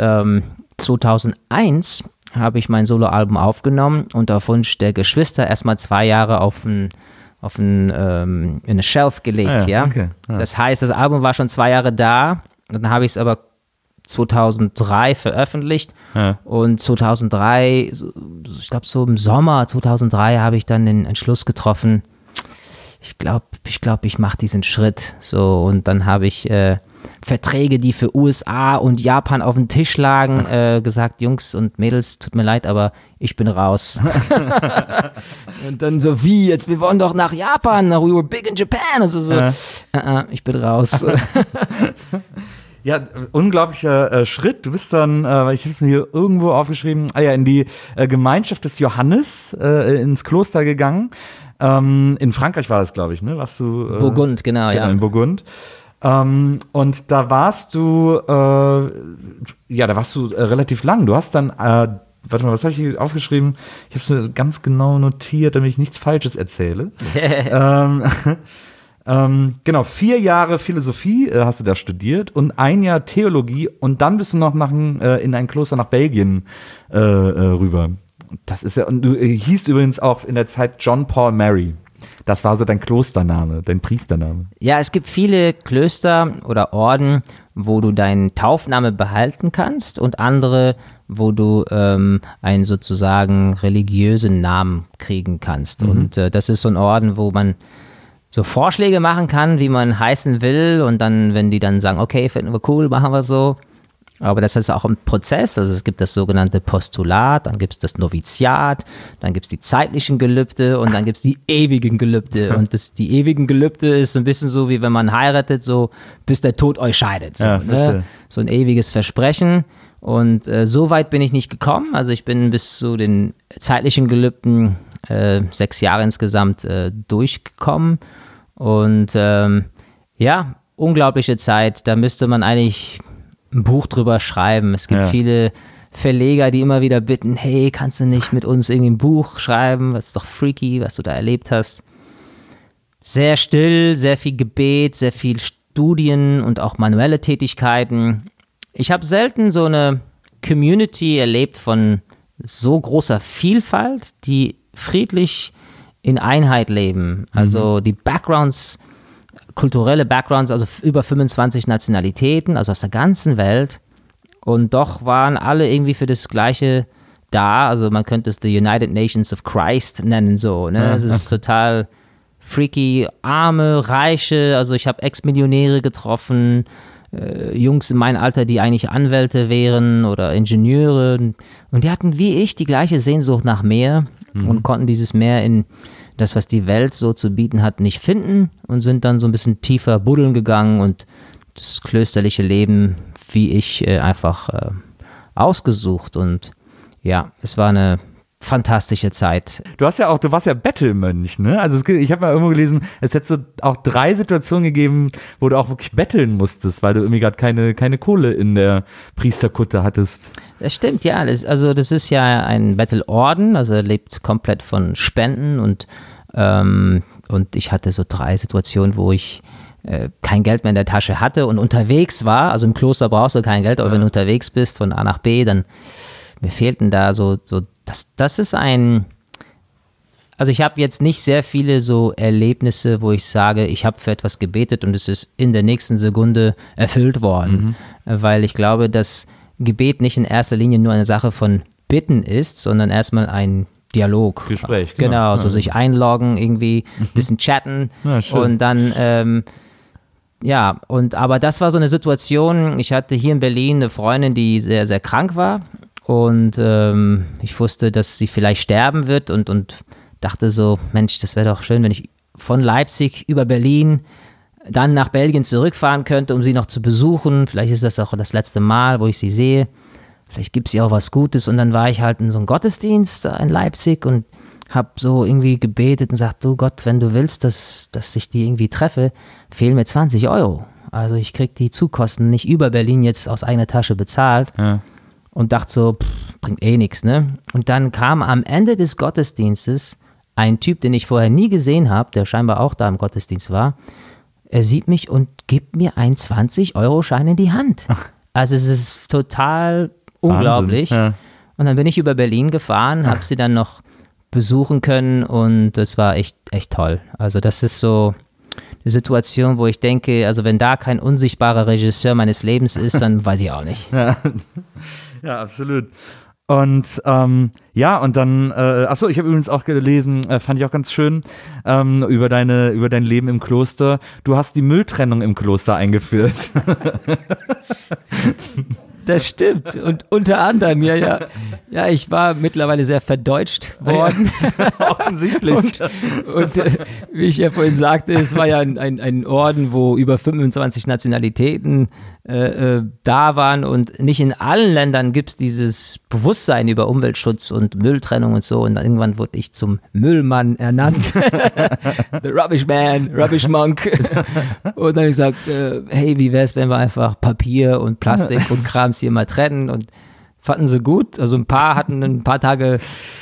2001 habe ich mein Soloalbum aufgenommen und auf Wunsch der Geschwister erstmal 2 Jahre in eine Shelf gelegt, ja. Okay. Das heißt, das Album war schon 2 Jahre da, und dann habe ich es aber 2003 veröffentlicht, und 2003, ich glaube so im Sommer 2003 habe ich dann den Entschluss getroffen, ich glaube, ich mache diesen Schritt, so, und dann habe ich Verträge, die für USA und Japan auf dem Tisch lagen, gesagt, Jungs und Mädels, tut mir leid, aber ich bin raus. Und dann so, wie, jetzt, wir wollen doch nach Japan, we were big in Japan, also so, ich bin raus. Ja, unglaublicher Schritt. Du bist dann, ich habe es mir hier irgendwo aufgeschrieben, in die Gemeinschaft des Johannes ins Kloster gegangen. In Frankreich war das, glaube ich, ne? Warst du? Burgund, genau, ja. In Burgund. Und da warst du, relativ lang. Du hast dann, warte mal, was habe ich hier aufgeschrieben? Ich habe es ganz genau notiert, damit ich nichts Falsches erzähle. Genau, 4 Jahre Philosophie hast du da studiert und 1 Jahr Theologie, und dann bist du noch in ein Kloster nach Belgien rüber. Das ist ja, und du hießt übrigens auch in der Zeit John Paul Mary. Das war so dein Klostername, dein Priestername. Ja, es gibt viele Klöster oder Orden, wo du deinen Taufname behalten kannst, und andere, wo du einen sozusagen religiösen Namen kriegen kannst. Und das ist so ein Orden, wo man so Vorschläge machen kann, wie man heißen will, und dann, wenn die dann sagen, okay, finden wir cool, machen wir so. Aber das ist auch ein Prozess, also es gibt das sogenannte Postulat, dann gibt es das Noviziat, dann gibt es die zeitlichen Gelübde und dann gibt es die ewigen Gelübde. Und die ewigen Gelübde ist so ein bisschen so, wie wenn man heiratet, so bis der Tod euch scheidet. So, ne? So ein ewiges Versprechen. Und so weit bin ich nicht gekommen, also ich bin bis zu den zeitlichen Gelübden 6 Jahre insgesamt durchgekommen. Und unglaubliche Zeit, da müsste man eigentlich ein Buch drüber schreiben. Es gibt viele Verleger, die immer wieder bitten, hey, kannst du nicht mit uns irgendwie ein Buch schreiben? Das ist doch freaky, was du da erlebt hast. Sehr still, sehr viel Gebet, sehr viel Studien und auch manuelle Tätigkeiten. Ich habe selten so eine Community erlebt von so großer Vielfalt, die friedlich in Einheit leben. Also die Backgrounds, kulturelle Backgrounds, also über 25 Nationalitäten, also aus der ganzen Welt. Und doch waren alle irgendwie für das Gleiche da. Also man könnte es the United Nations of Christ nennen, so. Ne? Es ist total freaky, Arme, Reiche. Also ich habe Ex-Millionäre getroffen, Jungs in meinem Alter, die eigentlich Anwälte wären oder Ingenieure. Und die hatten wie ich die gleiche Sehnsucht nach Meer und konnten dieses Meer in das, was die Welt so zu bieten hat, nicht finden und sind dann so ein bisschen tiefer buddeln gegangen und das klösterliche Leben wie ich einfach ausgesucht. Und ja, es war eine fantastische Zeit. Du warst ja Bettelmönch, ne? Also ich habe mal irgendwo gelesen, es hätte so auch 3 Situationen gegeben, wo du auch wirklich betteln musstest, weil du irgendwie gerade keine Kohle in der Priesterkutte hattest. Das stimmt, ja. Das ist ja ein Bettelorden, also er lebt komplett von Spenden und ich hatte so 3 Situationen, wo ich kein Geld mehr in der Tasche hatte und unterwegs war. Also im Kloster brauchst du kein Geld, aber wenn du unterwegs bist von A nach B, dann mir fehlten da so das ist also ich habe jetzt nicht sehr viele so Erlebnisse, wo ich sage, ich habe für etwas gebetet und es ist in der nächsten Sekunde erfüllt worden, weil ich glaube, dass Gebet nicht in erster Linie nur eine Sache von Bitten ist, sondern erstmal ein Dialog. Gespräch, genau. So sich einloggen, irgendwie ein bisschen chatten und dann aber das war so eine Situation, ich hatte hier in Berlin eine Freundin, die sehr, sehr krank war. Und ich wusste, dass sie vielleicht sterben wird und dachte so, Mensch, das wäre doch schön, wenn ich von Leipzig über Berlin dann nach Belgien zurückfahren könnte, um sie noch zu besuchen. Vielleicht ist das auch das letzte Mal, wo ich sie sehe. Vielleicht gibt es ihr auch was Gutes. Und dann war ich halt in so einem Gottesdienst in Leipzig und habe so irgendwie gebetet und gesagt, du Gott, wenn du willst, dass ich die irgendwie treffe, fehlen mir 20 €. Also ich kriege die Zugkosten nicht über Berlin jetzt aus eigener Tasche bezahlt. Ja. Und dachte so, bringt eh nichts, ne? Und dann kam am Ende des Gottesdienstes ein Typ, den ich vorher nie gesehen habe, der scheinbar auch da im Gottesdienst war. Er sieht mich und gibt mir einen 20-Euro-Schein in die Hand. Also es ist total unglaublich. Ja. Und dann bin ich über Berlin gefahren, habe sie dann noch besuchen können und das war echt, echt toll. Also das ist so eine Situation, wo ich denke, also wenn da kein unsichtbarer Regisseur meines Lebens ist, dann weiß ich auch nicht. Ja, absolut. Und und dann, ich habe übrigens auch gelesen, fand ich auch ganz schön, über dein Leben im Kloster. Du hast die Mülltrennung im Kloster eingeführt. Das stimmt. Und unter anderem, ja, ich war mittlerweile sehr verdeutscht worden. Ja, offensichtlich. und wie ich ja vorhin sagte, es war ja ein Orden, wo über 25 Nationalitäten da waren und nicht in allen Ländern gibt es dieses Bewusstsein über Umweltschutz und Mülltrennung und so und dann irgendwann wurde ich zum Müllmann ernannt. The Rubbish Man, Rubbish Monk. Und dann habe ich gesagt, hey, wie wäre es, wenn wir einfach Papier und Plastik und Krams hier mal trennen und fanden sie gut. Also ein paar hatten ein paar Tage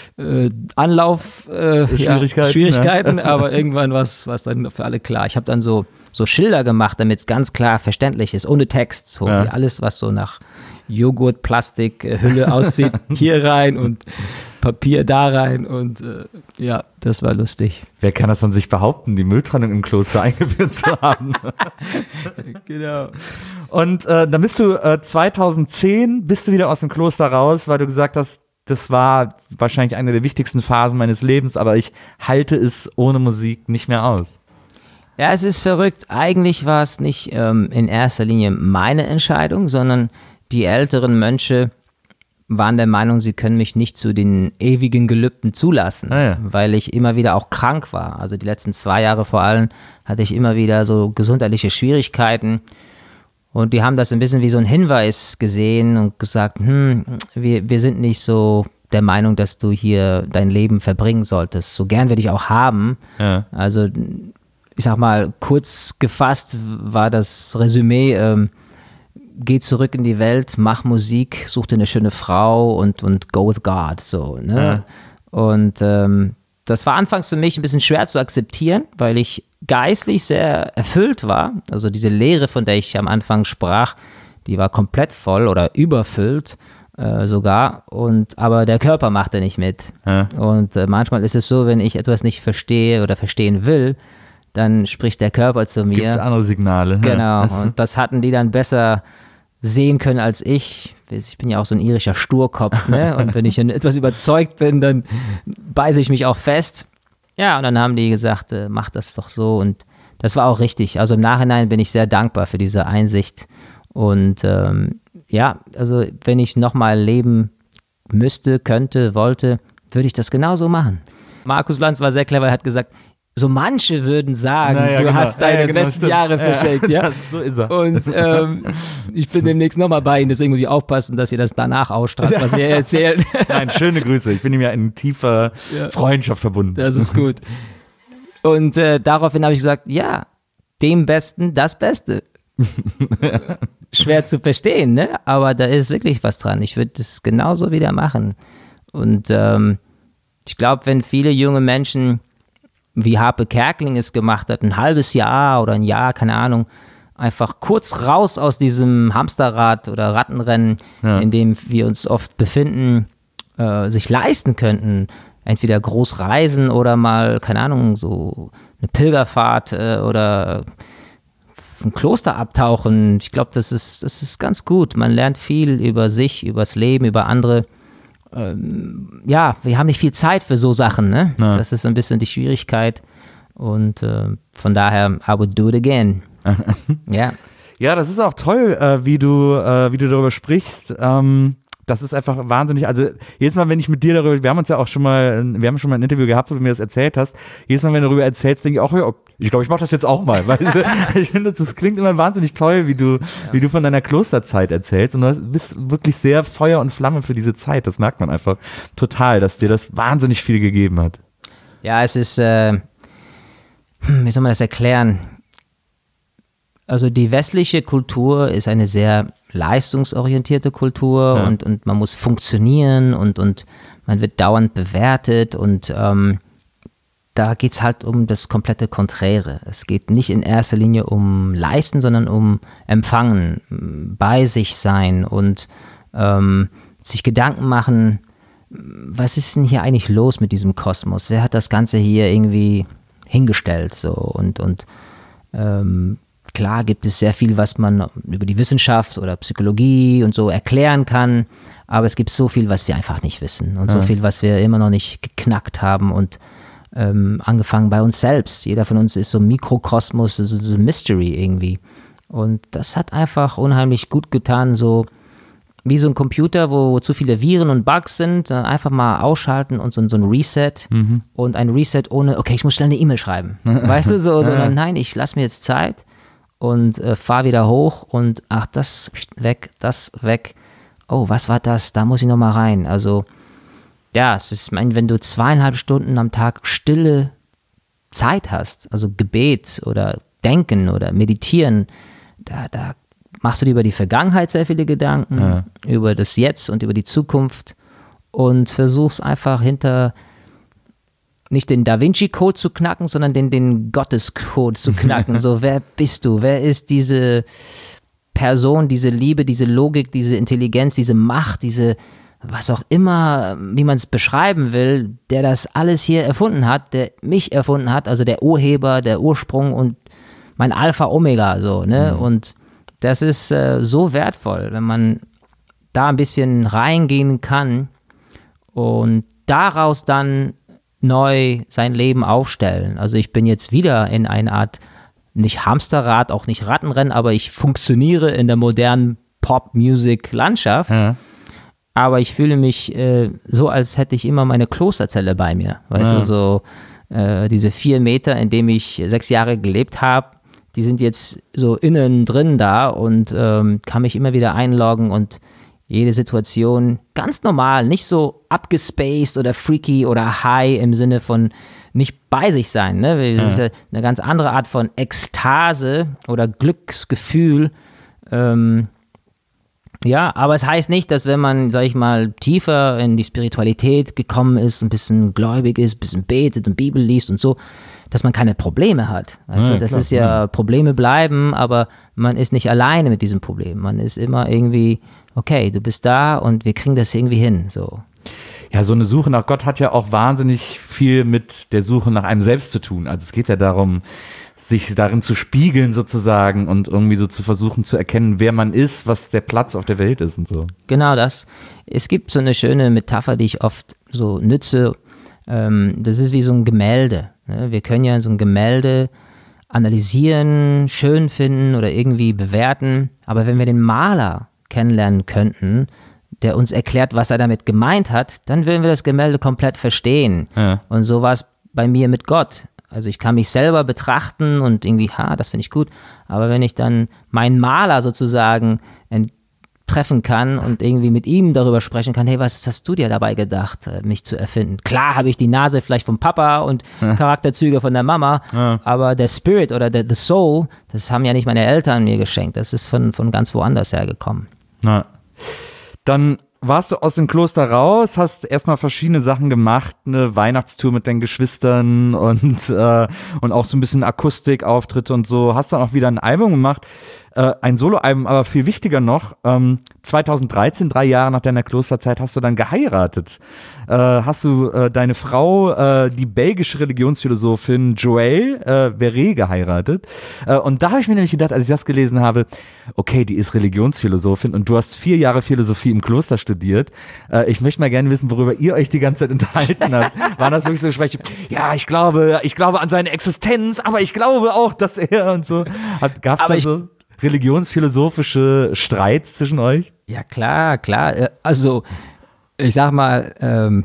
Schwierigkeiten, aber irgendwann war es dann für alle klar. Ich habe dann so Schilder gemacht, damit es ganz klar verständlich ist, ohne Text. So wie alles, was so nach Joghurt, Plastik, Hülle aussieht, hier rein und Papier da rein und das war lustig. Wer kann das von sich behaupten, die Mülltrennung im Kloster eingeführt zu haben? Genau. Und dann bist du 2010 bist du wieder aus dem Kloster raus, weil du gesagt hast, das war wahrscheinlich eine der wichtigsten Phasen meines Lebens, aber ich halte es ohne Musik nicht mehr aus. Ja, es ist verrückt. Eigentlich war es nicht in erster Linie meine Entscheidung, sondern die älteren Mönche waren der Meinung, sie können mich nicht zu den ewigen Gelübden zulassen, weil ich immer wieder auch krank war. Also die letzten 2 Jahre vor allem hatte ich immer wieder so gesundheitliche Schwierigkeiten. Und die haben das ein bisschen wie so ein Hinweis gesehen und gesagt, wir sind nicht so der Meinung, dass du hier dein Leben verbringen solltest. So gern wir dich auch haben. Ja. Also ich sag mal, kurz gefasst war das Resümee, geh zurück in die Welt, mach Musik, such dir eine schöne Frau und go with God. So, ne? Ja. Und das war anfangs für mich ein bisschen schwer zu akzeptieren, weil ich geistlich sehr erfüllt war. Also diese Lehre, von der ich am Anfang sprach, die war komplett voll oder überfüllt. sogar. Aber der Körper macht da nicht mit. Ja. Und manchmal ist es so, wenn ich etwas nicht verstehe oder verstehen will, dann spricht der Körper zu mir. Gibt es andere Signale. Genau, und das hatten die dann besser sehen können als ich. Ich bin ja auch so ein irischer Sturkopf, ne? Und wenn ich in etwas überzeugt bin, dann beiße ich mich auch fest. Ja, und dann haben die gesagt, mach das doch so, und das war auch richtig. Also im Nachhinein bin ich sehr dankbar für diese Einsicht, und also wenn ich nochmal leben müsste, könnte, wollte, würde ich das genauso machen. Markus Lanz war sehr clever, er hat gesagt, so manche würden sagen, du hast deine besten Jahre verschenkt. Ja? So ist er. Und ich bin demnächst nochmal bei Ihnen, deswegen muss ich aufpassen, dass ihr das danach ausstrahlt, was wir erzählen. Nein, schöne Grüße. Ich bin ihm ja in tiefer Freundschaft verbunden. Das ist gut. Und daraufhin habe ich gesagt, ja, dem Besten das Beste. Schwer zu verstehen, ne? Aber da ist wirklich was dran. Ich würde das genauso wieder machen. Und ich glaube, wenn viele junge Menschen, wie Harpe Kerkeling es gemacht hat, ein halbes Jahr oder ein Jahr, keine Ahnung, einfach kurz raus aus diesem Hamsterrad oder Rattenrennen, in dem wir uns oft befinden, sich leisten könnten, entweder groß reisen oder mal, keine Ahnung, so eine Pilgerfahrt oder ein Kloster abtauchen. Ich glaube, das ist ganz gut. Man lernt viel über sich, übers Leben, über andere. Wir haben nicht viel Zeit für so Sachen, ne? Ja. Das ist ein bisschen die Schwierigkeit, und von daher, I would do it again. Ja. Ja, das ist auch toll, wie du darüber sprichst. Das ist einfach wahnsinnig, also jedes Mal, wenn ich mit dir darüber, wir haben schon mal ein Interview gehabt, wo du mir das erzählt hast, jedes Mal, wenn du darüber erzählst, denke ich auch, ja, ich glaube, ich mache das jetzt auch mal, weil ich finde, das klingt immer wahnsinnig toll, wie du von deiner Klosterzeit erzählst, und du bist wirklich sehr Feuer und Flamme für diese Zeit, das merkt man einfach total, dass dir das wahnsinnig viel gegeben hat. Ja, es ist, wie soll man das erklären? Also die westliche Kultur ist eine sehr leistungsorientierte Kultur, und man muss funktionieren, und man wird dauernd bewertet, und da geht es halt um das komplette Konträre. Es geht nicht in erster Linie um Leisten, sondern um Empfangen, bei sich sein und sich Gedanken machen, was ist denn hier eigentlich los mit diesem Kosmos? Wer hat das Ganze hier irgendwie hingestellt? So, und klar gibt es sehr viel, was man über die Wissenschaft oder Psychologie und so erklären kann, aber es gibt so viel, was wir einfach nicht wissen, und so viel, was wir immer noch nicht geknackt haben, und angefangen bei uns selbst. Jeder von uns ist so ein Mikrokosmos, das ist so ein Mystery irgendwie, und das hat einfach unheimlich gut getan, so wie so ein Computer, wo zu viele Viren und Bugs sind, einfach mal ausschalten und so ein Reset, und ein Reset ohne, okay, ich muss schnell eine E-Mail schreiben, weißt du, sondern nein, ich lasse mir jetzt Zeit und fahr wieder hoch, und ach, das weg, oh, was war das, da muss ich nochmal rein. Also ja, es ist, wenn du 2,5 Stunden am Tag stille Zeit hast, also Gebet oder Denken oder Meditieren, da machst du dir über die Vergangenheit sehr viele Gedanken, über das Jetzt und über die Zukunft, und versuchst einfach nicht den Da Vinci Code zu knacken, sondern den Gottescode zu knacken. So, wer bist du? Wer ist diese Person, diese Liebe, diese Logik, diese Intelligenz, diese Macht, diese, was auch immer, wie man es beschreiben will, der das alles hier erfunden hat, der mich erfunden hat, also der Urheber, der Ursprung und mein Alpha Omega, so, ne? Und das ist so wertvoll, wenn man da ein bisschen reingehen kann und daraus dann neu sein Leben aufstellen. Also ich bin jetzt wieder in eine Art, nicht Hamsterrad, auch nicht Rattenrennen, aber ich funktioniere in der modernen Pop-Music-Landschaft. Ja. Aber ich fühle mich so, als hätte ich immer meine Klosterzelle bei mir. Weißt du, so diese 4 Meter, in denen ich 6 Jahre gelebt habe, die sind jetzt so innen drin da und kann mich immer wieder einloggen und jede Situation ganz normal, nicht so abgespaced oder freaky oder high im Sinne von nicht bei sich sein. Ne? Das ist ja eine ganz andere Art von Ekstase oder Glücksgefühl. Ja, aber es heißt nicht, dass wenn man, sag ich mal, tiefer in die Spiritualität gekommen ist, ein bisschen gläubig ist, ein bisschen betet und Bibel liest und so, dass man keine Probleme hat. Also das klar, ist ja, Probleme bleiben, aber man ist nicht alleine mit diesem Problem. Man ist immer irgendwie okay, du bist da und wir kriegen das irgendwie hin, so. Ja, so eine Suche nach Gott hat ja auch wahnsinnig viel mit der Suche nach einem selbst zu tun. Also es geht ja darum, sich darin zu spiegeln sozusagen und irgendwie so zu versuchen zu erkennen, wer man ist, was der Platz auf der Welt ist und so. Genau das. Es gibt so eine schöne Metapher, die ich oft so nütze. Das ist wie so ein Gemälde. Wir können ja so ein Gemälde analysieren, schön finden oder irgendwie bewerten. Aber wenn wir den Maler kennenlernen könnten, der uns erklärt, was er damit gemeint hat, dann würden wir das Gemälde komplett verstehen. Ja. Und so war es bei mir mit Gott. Also ich kann mich selber betrachten und irgendwie, das finde ich gut. Aber wenn ich dann meinen Maler sozusagen treffen kann und irgendwie mit ihm darüber sprechen kann, hey, was hast du dir dabei gedacht, mich zu erfinden? Klar habe ich die Nase vielleicht vom Papa und Charakterzüge von der Mama, aber der Spirit oder the Soul, das haben ja nicht meine Eltern mir geschenkt. Das ist von ganz woanders hergekommen. Na. Dann warst du aus dem Kloster raus, hast erstmal verschiedene Sachen gemacht, eine Weihnachtstour mit deinen Geschwistern und auch so ein bisschen Akustikauftritte und so. Hast dann auch wieder ein Album gemacht, ein Soloalbum, aber viel wichtiger noch, 2013, 3 Jahre nach deiner Klosterzeit, hast du dann geheiratet. Hast du deine Frau, die belgische Religionsphilosophin Joëlle Verret, geheiratet. Und da habe ich mir nämlich gedacht, als ich das gelesen habe, okay, die ist Religionsphilosophin und du hast 4 Jahre Philosophie im Kloster studiert. Ich möchte mal gerne wissen, worüber ihr euch die ganze Zeit unterhalten habt. Waren das wirklich so Gespräche? Ja, ich glaube an seine Existenz, aber ich glaube auch, dass er und so. Gab es da so religionsphilosophische Streits zwischen euch? Ja, klar. Also, ich sag mal,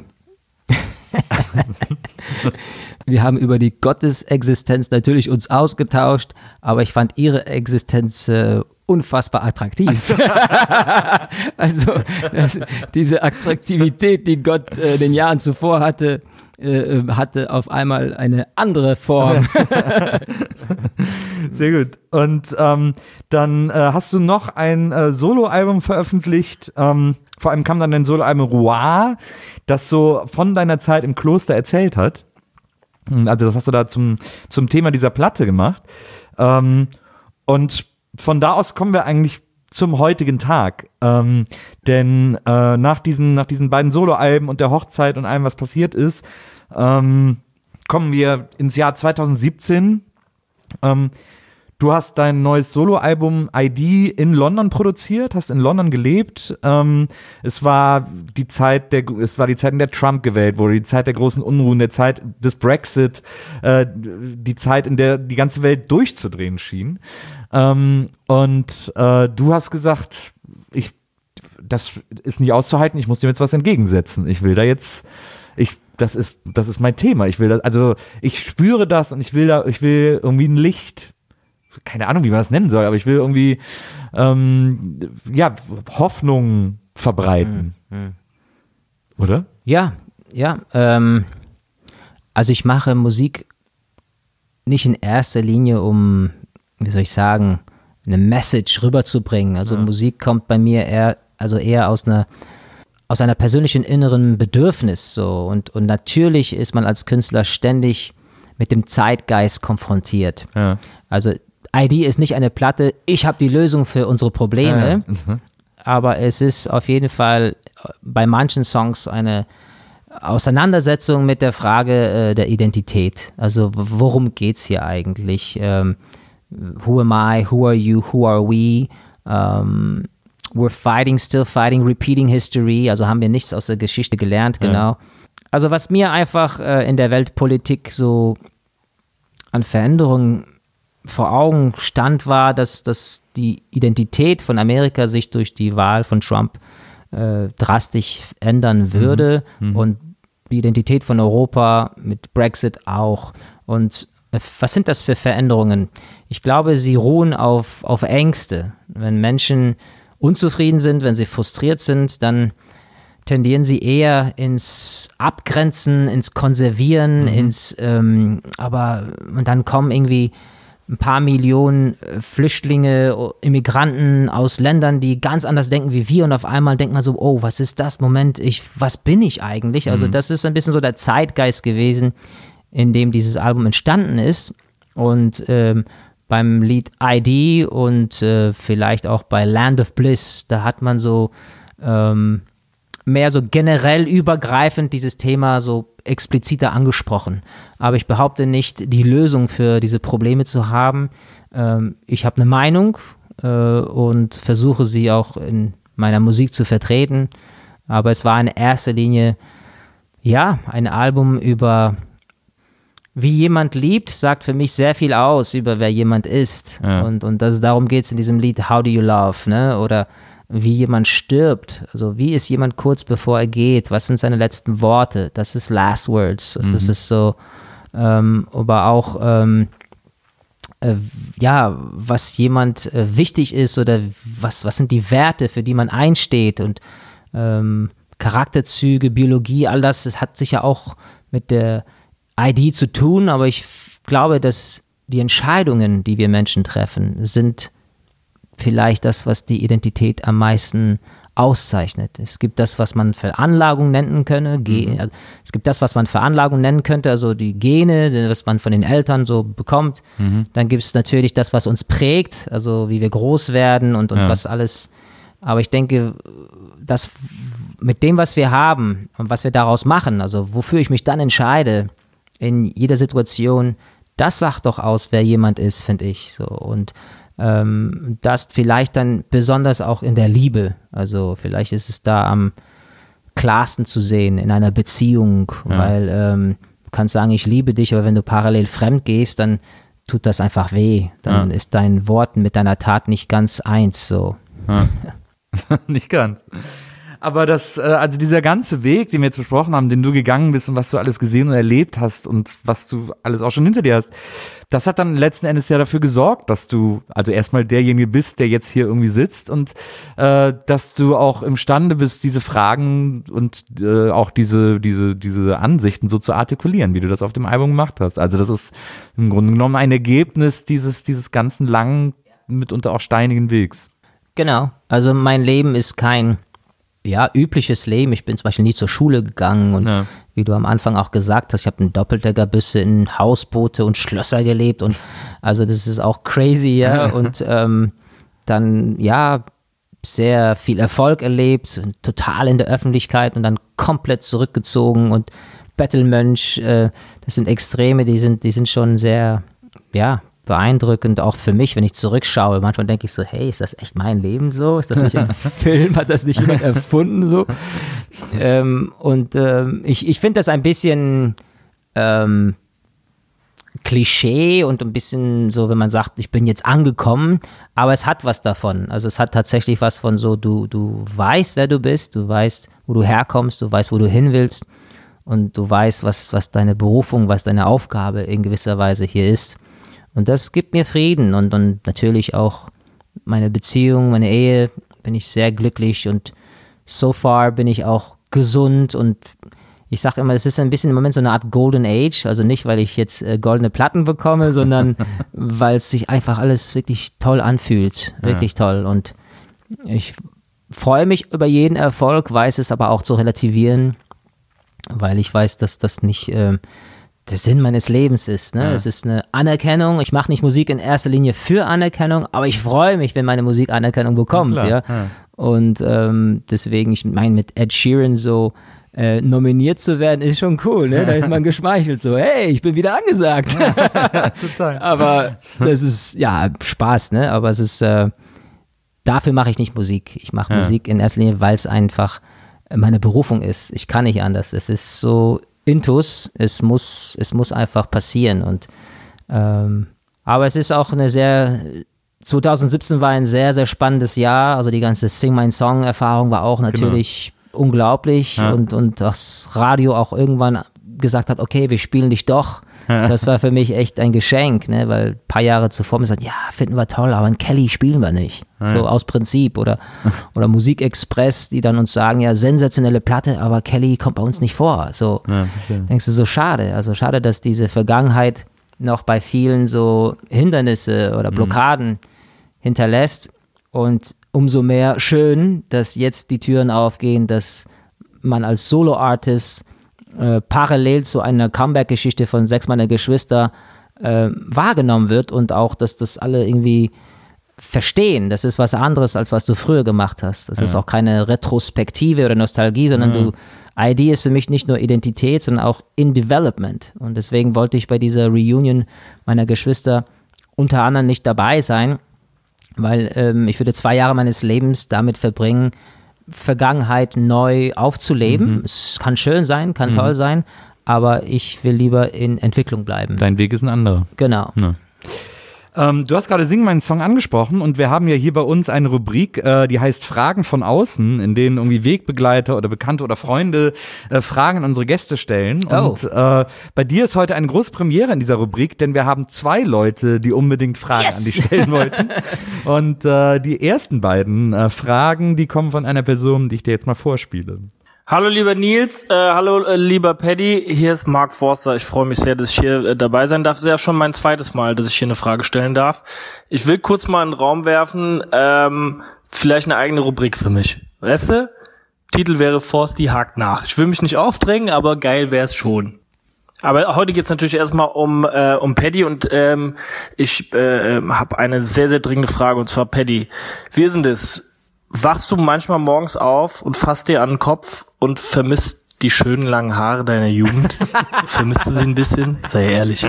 wir haben über die Gottesexistenz natürlich uns ausgetauscht, aber ich fand ihre Existenz unfassbar attraktiv. Also, diese Attraktivität, die Gott den Jahren zuvor hatte auf einmal eine andere Form. Sehr gut. Und dann hast du noch ein Soloalbum veröffentlicht. Vor allem kam dann dein Soloalbum Roi, das so von deiner Zeit im Kloster erzählt hat. Also das hast du da zum Thema dieser Platte gemacht. Und von da aus kommen wir eigentlich zum heutigen Tag. Denn nach diesen beiden Soloalben und der Hochzeit und allem, was passiert ist, kommen wir ins Jahr 2017. Du hast dein neues Soloalbum ID in London produziert, hast in London gelebt. Es war die Zeit, in der Trump gewählt wurde, die Zeit der großen Unruhen, der Zeit des Brexit, die Zeit, in der die ganze Welt durchzudrehen schien. Und du hast gesagt, das ist nicht auszuhalten, ich muss dem jetzt was entgegensetzen. Ich will da jetzt, das ist mein Thema. Ich spüre das und ich will irgendwie ein Licht, keine Ahnung, wie man das nennen soll, aber ich will irgendwie, Hoffnung verbreiten. Oder? Ja. Also ich mache Musik nicht in erster Linie, um, wie soll ich sagen, eine Message rüberzubringen. Also Musik kommt bei mir eher aus einer persönlichen inneren Bedürfnis. So. Und natürlich ist man als Künstler ständig mit dem Zeitgeist konfrontiert. Ja. Also ID ist nicht eine Platte, ich habe die Lösung für unsere Probleme, aber es ist auf jeden Fall bei manchen Songs eine Auseinandersetzung mit der Frage der Identität. Also worum geht es hier eigentlich? Who am I? Who are you? Who are we? We're fighting, still fighting, repeating history. Also haben wir nichts aus der Geschichte gelernt, genau. Ja. Also was mir einfach in der Weltpolitik so an Veränderungen vor Augen stand, war, dass die Identität von Amerika sich durch die Wahl von Trump drastisch ändern würde und die Identität von Europa mit Brexit auch. Und was sind das für Veränderungen? Ich glaube, sie ruhen auf Ängste. Wenn Menschen unzufrieden sind, wenn sie frustriert sind, dann tendieren sie eher ins Abgrenzen, ins Konservieren, und dann kommen irgendwie ein paar Millionen Flüchtlinge, Immigranten aus Ländern, die ganz anders denken wie wir und auf einmal denkt man so, oh, was ist das? Moment, was bin ich eigentlich? Also das ist ein bisschen so der Zeitgeist gewesen, in dem dieses Album entstanden ist und beim Lied ID und vielleicht auch bei Land of Bliss, da hat man so mehr so generell übergreifend dieses Thema so expliziter angesprochen. Aber ich behaupte nicht, die Lösung für diese Probleme zu haben. Ich habe eine Meinung und versuche sie auch in meiner Musik zu vertreten. Aber es war in erster Linie, ja, ein Album über wie jemand liebt, sagt für mich sehr viel aus über wer jemand ist. Ja. Und darum geht es in diesem Lied How Do You Love, ne? Oder wie jemand stirbt. Also wie ist jemand kurz bevor er geht? Was sind seine letzten Worte? Das ist Last Words. Das ist so, aber auch was jemand wichtig ist oder was sind die Werte, für die man einsteht und Charakterzüge, Biologie, all das hat sicher auch mit der ID zu tun, aber ich glaube, dass die Entscheidungen, die wir Menschen treffen, sind vielleicht das, was die Identität am meisten auszeichnet. Es gibt das, was man Veranlagung nennen könnte. Es gibt das, was man Veranlagung nennen könnte, also die Gene, was man von den Eltern so bekommt. Dann gibt es natürlich das, was uns prägt, also wie wir groß werden und was alles. Aber ich denke, dass mit dem, was wir haben und was wir daraus machen, also wofür ich mich dann entscheide in jeder Situation, das sagt doch aus, wer jemand ist, finde ich. So. Und das vielleicht dann besonders auch in der Liebe. Also vielleicht ist es da am klarsten zu sehen in einer Beziehung, weil du kannst sagen, ich liebe dich, aber wenn du parallel fremd gehst, dann tut das einfach weh. Dann ist dein Wort mit deiner Tat nicht ganz eins. So. Ja. Nicht ganz. Aber also dieser ganze Weg, den wir jetzt besprochen haben, den du gegangen bist und was du alles gesehen und erlebt hast und was du alles auch schon hinter dir hast, das hat dann letzten Endes ja dafür gesorgt, dass du also erstmal derjenige bist, der jetzt hier irgendwie sitzt und dass du auch imstande bist, diese Fragen und auch diese Ansichten so zu artikulieren, wie du das auf dem Album gemacht hast. Also das ist im Grunde genommen ein Ergebnis dieses ganzen langen, mitunter auch steinigen Wegs. Genau, also mein Leben ist kein übliches Leben. Ich bin zum Beispiel nie zur Schule gegangen und wie du am Anfang auch gesagt hast, ich habe in Doppeldeckerbüsse in Hausboote und Schlösser gelebt und also das ist auch crazy, ja. Und dann, sehr viel Erfolg erlebt, total in der Öffentlichkeit und dann komplett zurückgezogen und Bettelmönch, das sind Extreme, die sind schon sehr, beeindruckend, auch für mich, wenn ich zurückschaue. Manchmal denke ich so, hey, ist das echt mein Leben so? Ist das nicht ein Film? Hat das nicht jemand erfunden so? Ich finde das ein bisschen Klischee und ein bisschen so, wenn man sagt, ich bin jetzt angekommen, aber es hat was davon. Also es hat tatsächlich was von so, du weißt, wer du bist, du weißt, wo du herkommst, du weißt, wo du hin willst und du weißt, was deine Berufung, was deine Aufgabe in gewisser Weise hier ist. Und das gibt mir Frieden und natürlich auch meine Beziehung, meine Ehe, bin ich sehr glücklich und so far bin ich auch gesund und ich sage immer, es ist ein bisschen im Moment so eine Art Golden Age, also nicht, weil ich jetzt goldene Platten bekomme, sondern weil es sich einfach alles wirklich toll anfühlt, wirklich toll und ich freue mich über jeden Erfolg, weiß es aber auch zu relativieren, weil ich weiß, dass das nicht der Sinn meines Lebens ist. Ne? Es ist eine Anerkennung. Ich mache nicht Musik in erster Linie für Anerkennung, aber ich freue mich, wenn meine Musik Anerkennung bekommt. Ja? Und deswegen, ich meine, mit Ed Sheeran so nominiert zu werden, ist schon cool. Ne? Da ist man geschmeichelt. So, hey, ich bin wieder angesagt. Total. Aber das ist, Spaß. Ne? Aber es ist, dafür mache ich nicht Musik. Ich mache Musik in erster Linie, weil es einfach meine Berufung ist. Ich kann nicht anders. Es ist so Intus, es muss einfach passieren und aber es ist auch 2017 war ein sehr, sehr spannendes Jahr, also die ganze Sing My Song Erfahrung war auch natürlich unglaublich und das Radio auch irgendwann gesagt hat, okay, wir spielen dich doch. Das war für mich echt ein Geschenk, ne? Weil ein paar Jahre zuvor mir gesagt, finden wir toll, aber in Kelly spielen wir nicht. So aus Prinzip oder Musikexpress, die dann uns sagen, sensationelle Platte, aber Kelly kommt bei uns nicht vor. So denkst du, so schade. Also schade, dass diese Vergangenheit noch bei vielen so Hindernisse oder Blockaden hinterlässt und umso mehr schön, dass jetzt die Türen aufgehen, dass man als Solo-Artist parallel zu einer Comeback-Geschichte von 6 meiner Geschwister wahrgenommen wird und auch, dass das alle irgendwie verstehen. Das ist was anderes, als was du früher gemacht hast. Das ist auch keine Retrospektive oder Nostalgie, sondern ID ist für mich nicht nur Identität, sondern auch in Development. Und deswegen wollte ich bei dieser Reunion meiner Geschwister unter anderem nicht dabei sein, weil ich würde 2 Jahre meines Lebens damit verbringen, Vergangenheit neu aufzuleben. Es kann schön sein, kann toll sein, aber ich will lieber in Entwicklung bleiben. Dein Weg ist ein anderer. Genau. Ja. Du hast gerade Sing meinen Song angesprochen und wir haben ja hier bei uns eine Rubrik, die heißt Fragen von außen, in denen irgendwie Wegbegleiter oder Bekannte oder Freunde Fragen an unsere Gäste stellen. Und bei dir ist heute eine große Premiere in dieser Rubrik, denn wir haben 2 Leute, die unbedingt Fragen an dich stellen wollten. Und die ersten beiden Fragen, die kommen von einer Person, die ich dir jetzt mal vorspiele. Hallo lieber Nils, hallo lieber Paddy, hier ist Mark Forster. Ich freue mich sehr, dass ich hier dabei sein darf. Das ist ja schon mein 2. Mal, dass ich hier eine Frage stellen darf. Ich will kurz mal in den Raum werfen, vielleicht eine eigene Rubrik für mich. Weißt du? Titel wäre Forsti hakt nach. Ich will mich nicht aufdrängen, aber geil wäre es schon. Aber heute geht's natürlich erstmal um Paddy und ich habe eine sehr, sehr dringende Frage und zwar Paddy, wie ist denn das? Wachst du manchmal morgens auf und fasst dir an den Kopf und vermisst die schönen langen Haare deiner Jugend? Vermisst du sie ein bisschen? Sei ehrlich.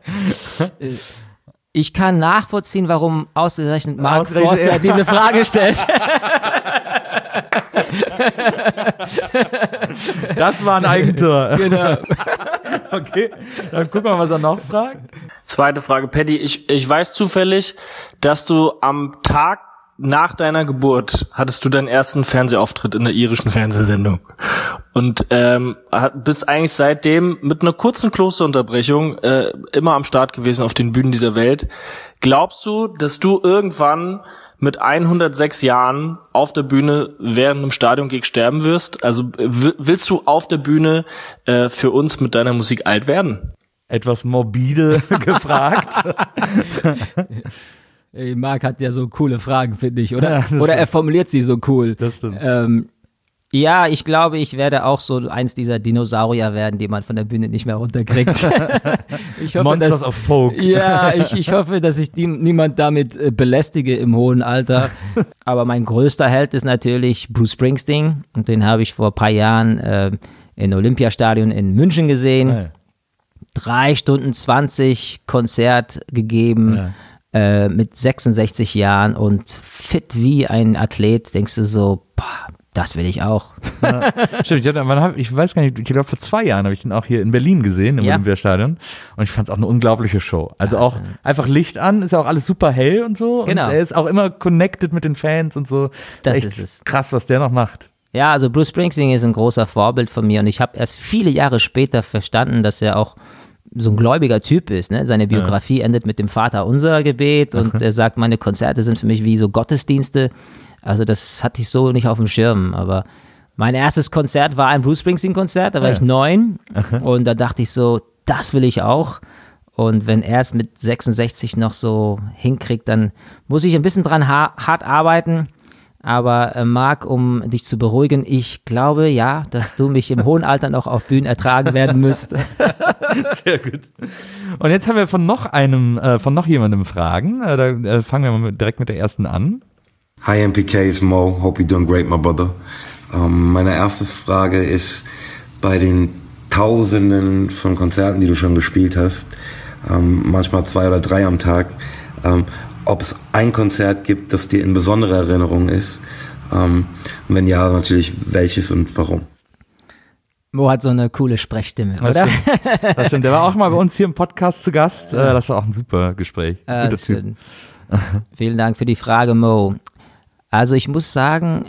Ich kann nachvollziehen, warum ausgerechnet Mark Forster diese Frage stellt. Das war ein Eigentor. Genau. Okay, dann gucken wir mal, was er noch fragt. Zweite Frage, Paddy. Ich weiß zufällig, dass du am Tag nach deiner Geburt hattest du deinen ersten Fernsehauftritt in der irischen Fernsehsendung und bist eigentlich seitdem mit einer kurzen Klosterunterbrechung immer am Start gewesen auf den Bühnen dieser Welt. Glaubst du, dass du irgendwann mit 106 Jahren auf der Bühne während einem Stadiongig sterben wirst? Also willst du auf der Bühne für uns mit deiner Musik alt werden? Etwas morbide gefragt. Marc hat ja so coole Fragen, finde ich, oder? Ja, oder er formuliert sie so cool. Das stimmt. Ja, ich glaube, ich werde auch so eins dieser Dinosaurier werden, die man von der Bühne nicht mehr runterkriegt. Ich hoffe, Monsters of Folk. Ja, ich hoffe, dass ich niemand damit belästige im hohen Alter. Aber mein größter Held ist natürlich Bruce Springsteen. Und den habe ich vor ein paar Jahren im Olympiastadion in München gesehen. Ja. 3 Stunden 20 Konzert gegeben. Ja. Mit 66 Jahren und fit wie ein Athlet, denkst du so, boah, das will ich auch. Ja, stimmt, ich weiß gar nicht, ich glaube vor 2 Jahren habe ich den auch hier in Berlin gesehen, im Olympiastadion und ich fand es auch eine unglaubliche Show. Also auch einfach Licht an, ist ja auch alles super hell und so genau. Und er ist auch immer connected mit den Fans und so. Das ist echt es. Krass, was der noch macht. Ja, also Bruce Springsteen ist ein großer Vorbild von mir und ich habe erst viele Jahre später verstanden, dass er auch so ein gläubiger Typ ist, ne? Seine Biografie endet mit dem Vaterunser Gebet und er sagt, meine Konzerte sind für mich wie so Gottesdienste. Also das hatte ich so nicht auf dem Schirm, aber mein erstes Konzert war ein Bruce Springsteen-Konzert, da war ich 9 und da dachte ich so, das will ich auch. Und wenn er es mit 66 noch so hinkriegt, dann muss ich ein bisschen dran hart arbeiten. Aber Marc, um dich zu beruhigen, ich glaube ja, dass du mich im hohen Alter noch auf Bühnen ertragen werden müsst. Sehr gut. Und jetzt haben wir von noch jemandem Fragen. Da fangen wir mal direkt mit der ersten an. Hi MPK, it's Mo. Hope you're doing great, my brother. Meine erste Frage ist, bei den Tausenden von Konzerten, die du schon gespielt hast, manchmal 2 oder 3 am Tag, ob es ein Konzert gibt, das dir in besonderer Erinnerung ist. Wenn ja, natürlich welches und warum. Mo hat so eine coole Sprechstimme, oder? Das stimmt. Der war auch mal bei uns hier im Podcast zu Gast. Das war auch ein super Gespräch. Guter Typ. Vielen Dank für die Frage, Mo. Also ich muss sagen,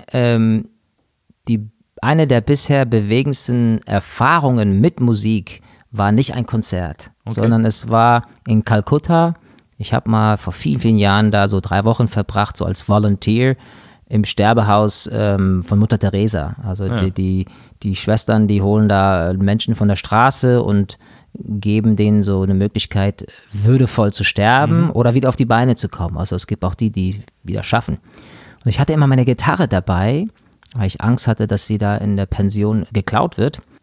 eine der bisher bewegendsten Erfahrungen mit Musik war nicht ein Konzert, sondern es war in Kalkutta. Ich habe mal vor vielen, vielen Jahren da so 3 Wochen verbracht, so als Volunteer im Sterbehaus von Mutter Teresa. Also die Schwestern, die holen da Menschen von der Straße und geben denen so eine Möglichkeit, würdevoll zu sterben oder wieder auf die Beine zu kommen. Also es gibt auch die wieder schaffen. Und ich hatte immer meine Gitarre dabei, weil ich Angst hatte, dass sie da in der Pension geklaut wird.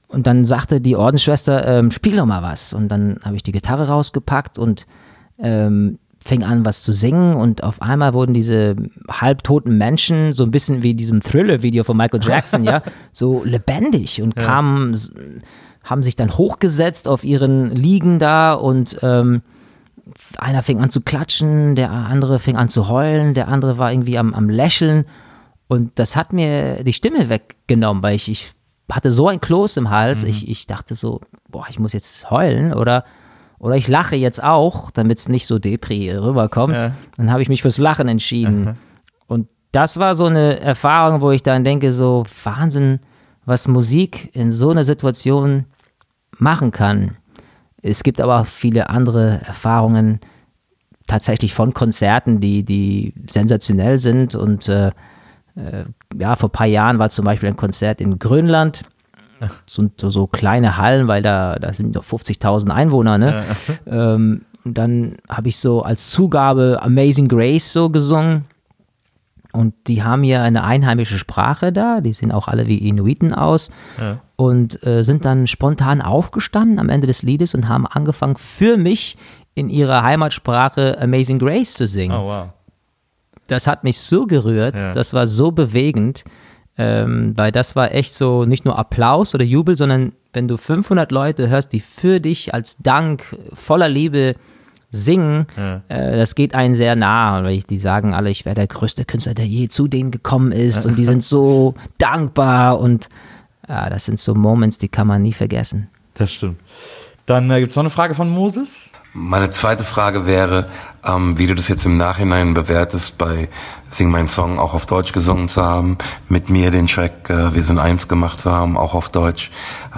Und dann sagte die Ordensschwester, spiel doch mal was. Und dann habe ich die Gitarre rausgepackt und fing an, was zu singen. Und auf einmal wurden diese halbtoten Menschen, so ein bisschen wie in diesem Thriller-Video von Michael Jackson, ja, so lebendig und haben sich dann hochgesetzt auf ihren Liegen da und einer fing an zu klatschen, der andere fing an zu heulen, der andere war irgendwie am Lächeln. Und das hat mir die Stimme weggenommen, weil ich hatte so ein Kloß im Hals. Ich dachte so, boah, ich muss jetzt heulen oder ich lache jetzt auch, damit es nicht so Depri rüberkommt. Ja. Dann habe ich mich fürs Lachen entschieden. Und das war so eine Erfahrung, wo ich dann denke, so Wahnsinn, was Musik in so einer Situation machen kann. Es gibt aber auch viele andere Erfahrungen tatsächlich von Konzerten, die sensationell sind und vor ein paar Jahren war zum Beispiel ein Konzert in Grönland, so kleine Hallen, weil da sind noch 50.000 Einwohner, ne? Und dann habe ich so als Zugabe Amazing Grace so gesungen und die haben ja eine einheimische Sprache da, die sehen auch alle wie Inuiten aus und sind dann spontan aufgestanden am Ende des Liedes und haben angefangen für mich in ihrer Heimatsprache Amazing Grace zu singen. Oh, wow. Das hat mich so gerührt, das war so bewegend, weil das war echt so nicht nur Applaus oder Jubel, sondern wenn du 500 Leute hörst, die für dich als Dank voller Liebe singen, das geht einen sehr nah, weil die sagen alle, ich wäre der größte Künstler, der je zu denen gekommen ist und die sind so dankbar und das sind so Moments, die kann man nie vergessen. Das stimmt. Dann gibt es noch eine Frage von Moses. Meine zweite Frage wäre, wie du das jetzt im Nachhinein bewertest, bei Sing Mein Song auch auf Deutsch gesungen zu haben, mit mir den Track Wir sind eins gemacht zu haben, auch auf Deutsch.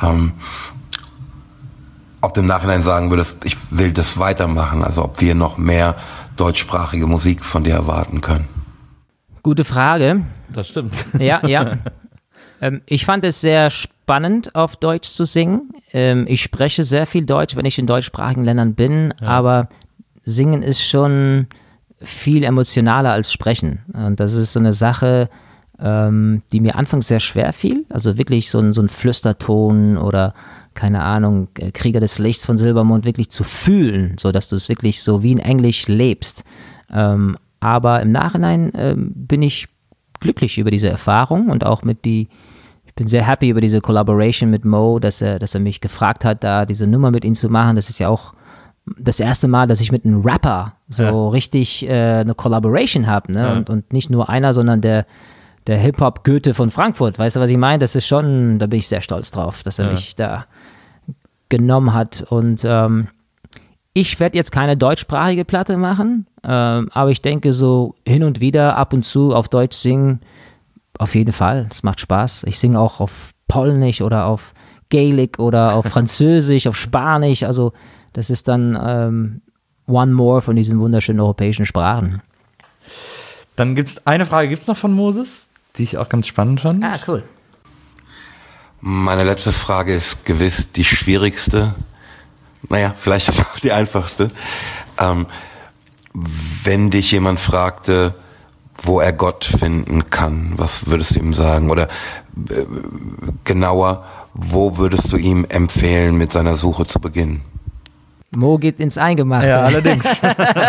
Ob du im Nachhinein sagen würdest, ich will das weitermachen, also ob wir noch mehr deutschsprachige Musik von dir erwarten können. Gute Frage. Das stimmt. Ja. Ich fand es sehr spannend, auf Deutsch zu singen. Ich spreche sehr viel Deutsch, wenn ich in deutschsprachigen Ländern bin, aber Singen ist schon viel emotionaler als Sprechen. Und das ist so eine Sache, die mir anfangs sehr schwer fiel. Also wirklich so ein Flüsterton oder, keine Ahnung, Krieger des Lichts von Silbermond wirklich zu fühlen, sodass du es wirklich so wie in Englisch lebst. Aber im Nachhinein bin ich glücklich über diese Erfahrung und auch ich bin sehr happy über diese Collaboration mit Mo, dass er mich gefragt hat, da diese Nummer mit ihm zu machen. Das ist ja auch das erste Mal, dass ich mit einem Rapper so richtig eine Collaboration habe, ne? Und nicht nur einer, sondern der Hip-Hop-Goethe von Frankfurt. Weißt du, was ich meine? Das ist schon, da bin ich sehr stolz drauf, dass er mich da genommen hat. Und ich werde jetzt keine deutschsprachige Platte machen, aber ich denke so hin und wieder ab und zu auf Deutsch singen, auf jeden Fall, es macht Spaß. Ich singe auch auf Polnisch oder auf Gaelic oder auf Französisch, auf Spanisch, also das ist dann one more von diesen wunderschönen europäischen Sprachen. Dann gibt es eine Frage, gibt es noch von Moses, die ich auch ganz spannend fand. Ah, cool. Meine letzte Frage ist gewiss die schwierigste. Naja, vielleicht ist auch die einfachste. Wenn dich jemand fragte, wo er Gott finden kann, was würdest du ihm sagen? Oder genauer, wo würdest du ihm empfehlen, mit seiner Suche zu beginnen? Mo geht ins Eingemachte. Ja, allerdings.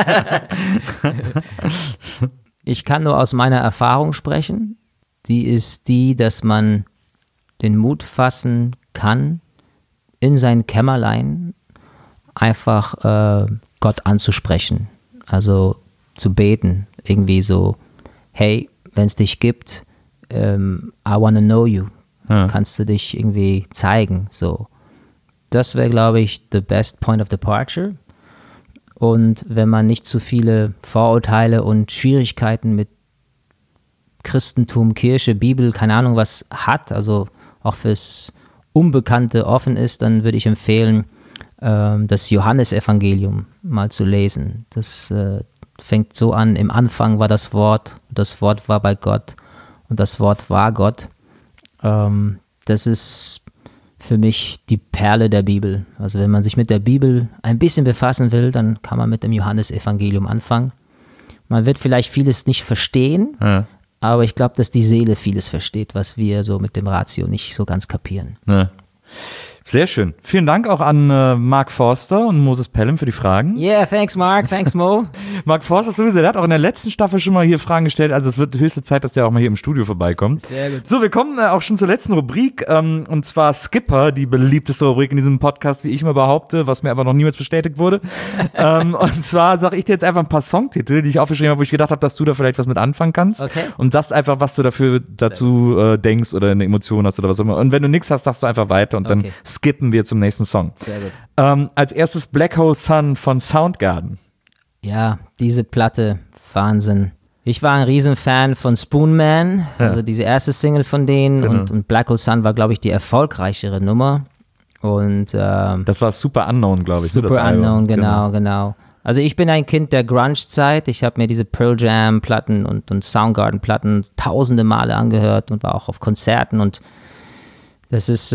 Ich kann nur aus meiner Erfahrung sprechen. Die ist die, dass man den Mut fassen kann, in sein Kämmerlein einfach Gott anzusprechen. Also zu beten. Irgendwie so, hey, wenn es dich gibt, I wanna know you. Kannst du dich irgendwie zeigen. So. Das wäre, glaube ich, the best point of departure. Und wenn man nicht zu viele Vorurteile und Schwierigkeiten mit Christentum, Kirche, Bibel, keine Ahnung was hat, also auch fürs Unbekannte offen ist, dann würde ich empfehlen, das Johannesevangelium mal zu lesen. Das fängt so an, im Anfang war das Wort war bei Gott und das Wort war Gott. Das ist für mich die Perle der Bibel. Also wenn man sich mit der Bibel ein bisschen befassen will, dann kann man mit dem Johannesevangelium anfangen. Man wird vielleicht vieles nicht verstehen, aber ich glaube, dass die Seele vieles versteht, was wir so mit dem Ratio nicht so ganz kapieren. Sehr schön. Vielen Dank auch an Mark Forster und Moses Pelham für die Fragen. Yeah, thanks Mark, thanks Mo. Mark Forster sowieso, der hat auch in der letzten Staffel schon mal hier Fragen gestellt, also es wird höchste Zeit, dass der auch mal hier im Studio vorbeikommt. Sehr gut. So, wir kommen auch schon zur letzten Rubrik, und zwar Skipper, die beliebteste Rubrik in diesem Podcast, wie ich mal behaupte, was mir aber noch niemals bestätigt wurde. Und zwar sage ich dir jetzt einfach ein paar Songtitel, die ich aufgeschrieben habe, wo ich gedacht habe, dass du da vielleicht was mit anfangen kannst. Okay. Und sagst einfach, was du dazu denkst oder eine Emotion hast oder was auch immer. Und wenn du nichts hast, sagst du einfach weiter und dann skippen wir zum nächsten Song. Sehr gut. Als erstes Black Hole Sun von Soundgarden. Ja, diese Platte, Wahnsinn. Ich war ein Riesenfan von Spoonman, also diese erste Single von denen, Genau. und Black Hole Sun war, glaube ich, die erfolgreichere Nummer. Und Das war Super Unknown, glaube ich. Super das Album. Unknown, genau. Also ich bin ein Kind der Grunge-Zeit. Ich habe mir diese Pearl Jam-Platten und Soundgarden-Platten tausende Male angehört und war auch auf Konzerten. Und das ist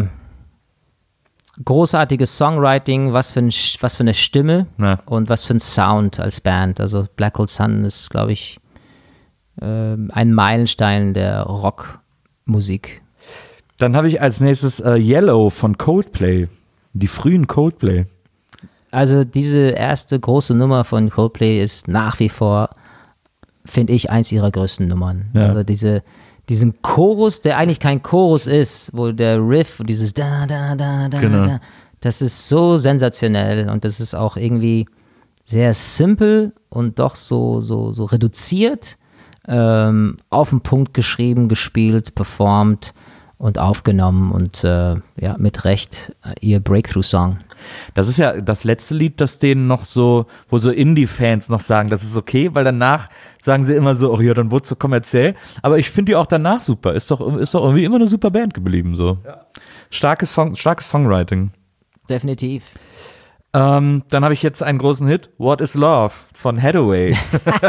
großartiges Songwriting, was für eine Stimme und was für ein Sound als Band. Also Black Hole Sun ist, glaube ich, ein Meilenstein der Rockmusik. Dann habe ich als nächstes Yellow von Coldplay. Die frühen Coldplay. Also diese erste große Nummer von Coldplay ist nach wie vor, finde ich, eins ihrer größten Nummern. Ja. Also diesen Chorus, der eigentlich kein Chorus ist, wo der Riff und dieses da, Genau. das ist so sensationell und das ist auch irgendwie sehr simpel und doch so reduziert, auf den Punkt geschrieben, gespielt, performt und aufgenommen und mit Recht ihr Breakthrough-Song. Das ist ja das letzte Lied, das denen noch so, wo so Indie-Fans noch sagen, das ist okay, weil danach sagen sie immer so, oh ja, dann wurde es so kommerziell. Aber ich finde die auch danach super. Ist doch irgendwie immer eine super Band geblieben. So. Ja. Starkes Songwriting. Definitiv. Dann habe ich jetzt einen großen Hit, What is Love von Hathaway.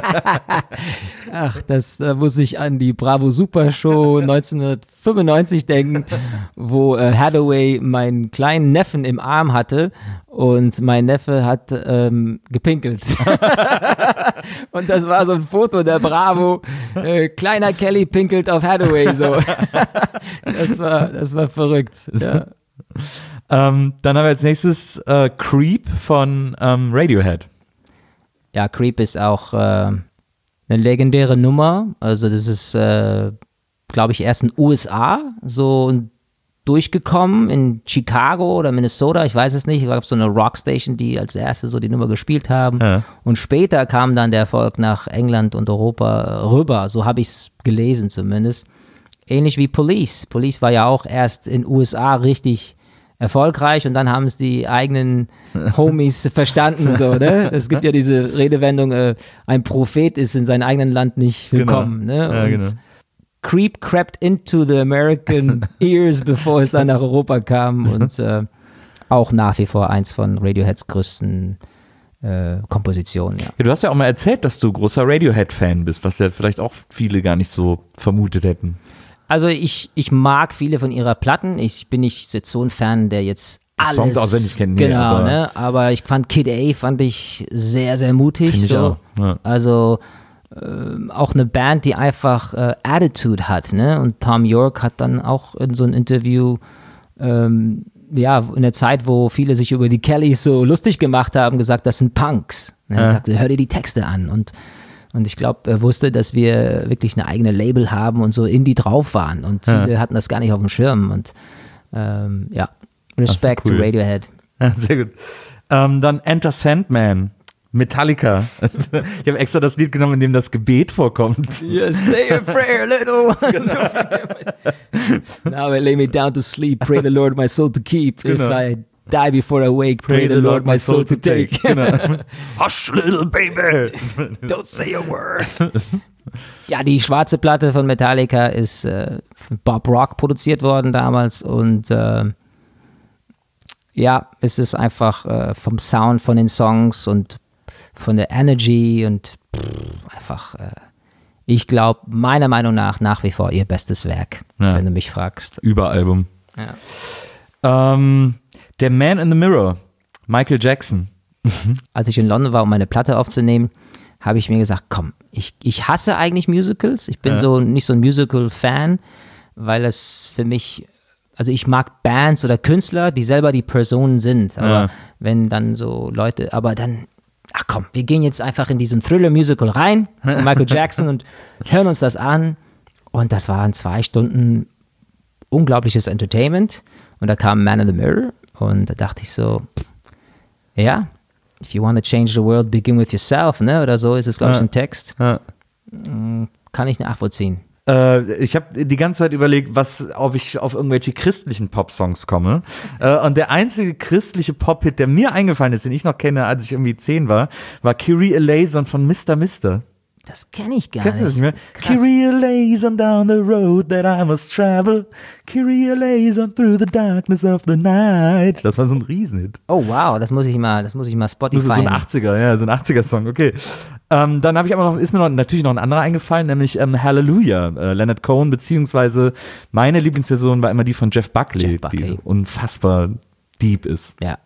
Ach, da muss ich an die Bravo Super Show 1995 denken, wo Hathaway meinen kleinen Neffen im Arm hatte und mein Neffe hat gepinkelt. Und das war so ein Foto der Bravo, kleiner Kelly pinkelt auf Hathaway, so. Das war verrückt, ja. Dann haben wir als nächstes Creep von Radiohead. Ja, Creep ist auch eine legendäre Nummer. Also das ist, glaube ich, erst in den USA so durchgekommen, in Chicago oder Minnesota, ich weiß es nicht. Es gab so eine Rockstation, die als erste so die Nummer gespielt haben. Ja. Und später kam dann der Erfolg nach England und Europa rüber. So habe ich es gelesen zumindest. Ähnlich wie Police. Police war ja auch erst in den USA richtig erfolgreich und dann haben es die eigenen Homies verstanden, so, ne? Es gibt ja diese Redewendung, ein Prophet ist in seinem eigenen Land nicht willkommen, genau. Ne? Ja, und genau. Creep crept into the American ears, bevor es dann nach Europa kam und auch nach wie vor eins von Radioheads größten Kompositionen, ja. Ja, du hast ja auch mal erzählt, dass du großer Radiohead-Fan bist, was ja vielleicht auch viele gar nicht so vermutet hätten. Also ich mag viele von ihrer Platten. Ich bin nicht jetzt so ein Fan, der jetzt alles Songs auswendig kennt. Genau, aber ich fand Kid A sehr, sehr mutig. Finde ich auch. Ja. Also auch eine Band, die einfach Attitude hat, ne? Und Tom York hat dann auch in so einem Interview in der Zeit, wo viele sich über die Kellys so lustig gemacht haben, gesagt, das sind Punks. Ne? Er sagte, hör dir die Texte an. Und ich glaube, er wusste, dass wir wirklich eine eigene Label haben und so Indie drauf waren. Und viele hatten das gar nicht auf dem Schirm. Und Respect cool. to Radiohead. Ja, sehr gut. Dann Enter Sandman, Metallica. Ich habe extra das Lied genommen, in dem das Gebet vorkommt. Yes, say a prayer, little one. Don't forget my... Now I lay me down to sleep, pray the Lord my soul to keep. Genau. If I die before I wake, pray the Lord my soul to take. Genau. Hush, little baby. Don't say a word. Ja, die schwarze Platte von Metallica ist von Bob Rock produziert worden damals und es ist einfach vom Sound von den Songs und von der Energy und ich glaube, meiner Meinung nach wie vor ihr bestes Werk, wenn du mich fragst. Überalbum. Ja. Der Man in the Mirror, Michael Jackson. Als ich in London war, um meine Platte aufzunehmen, habe ich mir gesagt, komm, ich hasse eigentlich Musicals. Ich bin nicht so ein Musical-Fan, weil es für mich also ich mag Bands oder Künstler, die selber die Personen sind. Aber wenn dann so Leute, aber dann, ach komm, wir gehen jetzt einfach in diesen Thriller-Musical rein von Michael Jackson und hören uns das an. Und das waren 2 Stunden unglaubliches Entertainment. Und da kam Man in the Mirror und da dachte ich so, ja, if you want to change the world, begin with yourself, ne? Oder so ist es, glaube ich, im Text. Kann ich nachvollziehen. Ich habe die ganze Zeit überlegt, ob ich auf irgendwelche christlichen Pop-Songs komme. Und der einzige christliche Pop-Hit, der mir eingefallen ist, den ich noch kenne, als ich irgendwie 10 war Kyrie Eleison von Mr. Mister. Das kenne ich gar Kennst du das nicht. nicht mehr? Kyrie Eleison down the road that I must travel. Kyrie Eleison through the darkness of the night. Das war so ein Riesenhit. Oh wow, das muss ich mal Spotify. So ein 80er, ja, so ein 80er-Song, okay. Dann habe ich ist mir natürlich noch ein anderer eingefallen, nämlich Hallelujah, Leonard Cohen, beziehungsweise meine Lieblingsversion war immer die von Jeff Buckley. Die so unfassbar deep ist. Ja.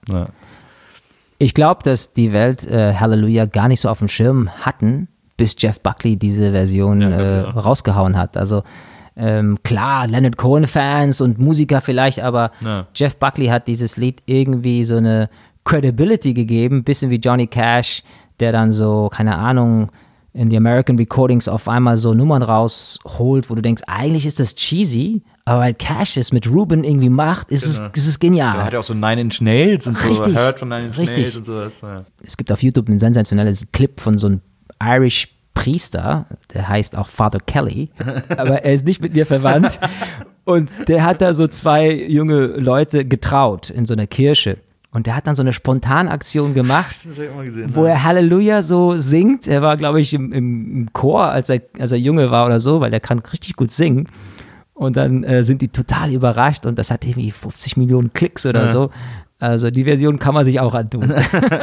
Ich glaube, dass die Welt Hallelujah gar nicht so auf dem Schirm hatten, bis Jeff Buckley diese Version rausgehauen hat. Also klar, Leonard Cohen-Fans und Musiker vielleicht, aber Jeff Buckley hat dieses Lied irgendwie so eine Credibility gegeben, bisschen wie Johnny Cash, der dann so, keine Ahnung, in die American Recordings auf einmal so Nummern rausholt, wo du denkst, eigentlich ist das cheesy, aber weil Cash es mit Ruben irgendwie macht, ist es genial. Er hat ja auch so 9 Inch Nails und richtig, so, hört von 9 Inch Nails und sowas. Ja. Es gibt auf YouTube ein sensationelles Clip von so einem Irish Priester, der heißt auch Father Kelly, aber er ist nicht mit mir verwandt und der hat da so 2 junge Leute getraut in so einer Kirche. Und der hat dann so eine Spontanaktion gemacht, das hab ich immer gesehen, wo er Halleluja so singt. Er war, glaube ich, im Chor, als er Junge war oder so, weil er kann richtig gut singen. Und dann sind die total überrascht und das hat irgendwie 50 Millionen Klicks oder so. Also die Version kann man sich auch antun.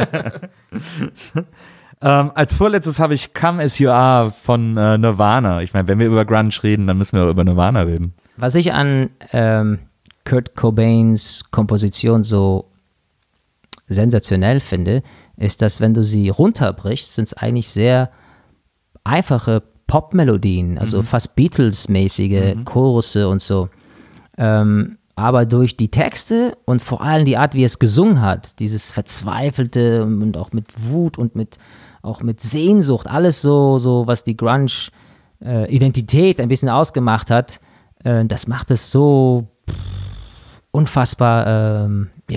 Als vorletztes habe ich Come As You Are von Nirvana. Ich meine, wenn wir über Grunge reden, dann müssen wir auch über Nirvana reden. Was ich an Kurt Cobains Komposition so sensationell finde, ist, dass wenn du sie runterbrichst, sind es eigentlich sehr einfache Pop-Melodien, also fast Beatles-mäßige Chorusse und so. Aber durch die Texte und vor allem die Art, wie er es gesungen hat, dieses Verzweifelte und auch mit Wut und auch mit Sehnsucht, alles so was die Grunge-Identität ein bisschen ausgemacht hat, das macht es so unfassbar,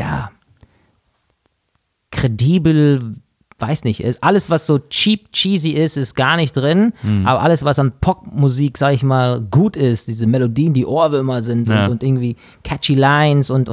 kredibel, weiß nicht, alles, was so cheesy ist gar nicht drin, aber alles, was an Popmusik, sag ich mal, gut ist, diese Melodien, die Ohrwürmer sind und irgendwie catchy Lines und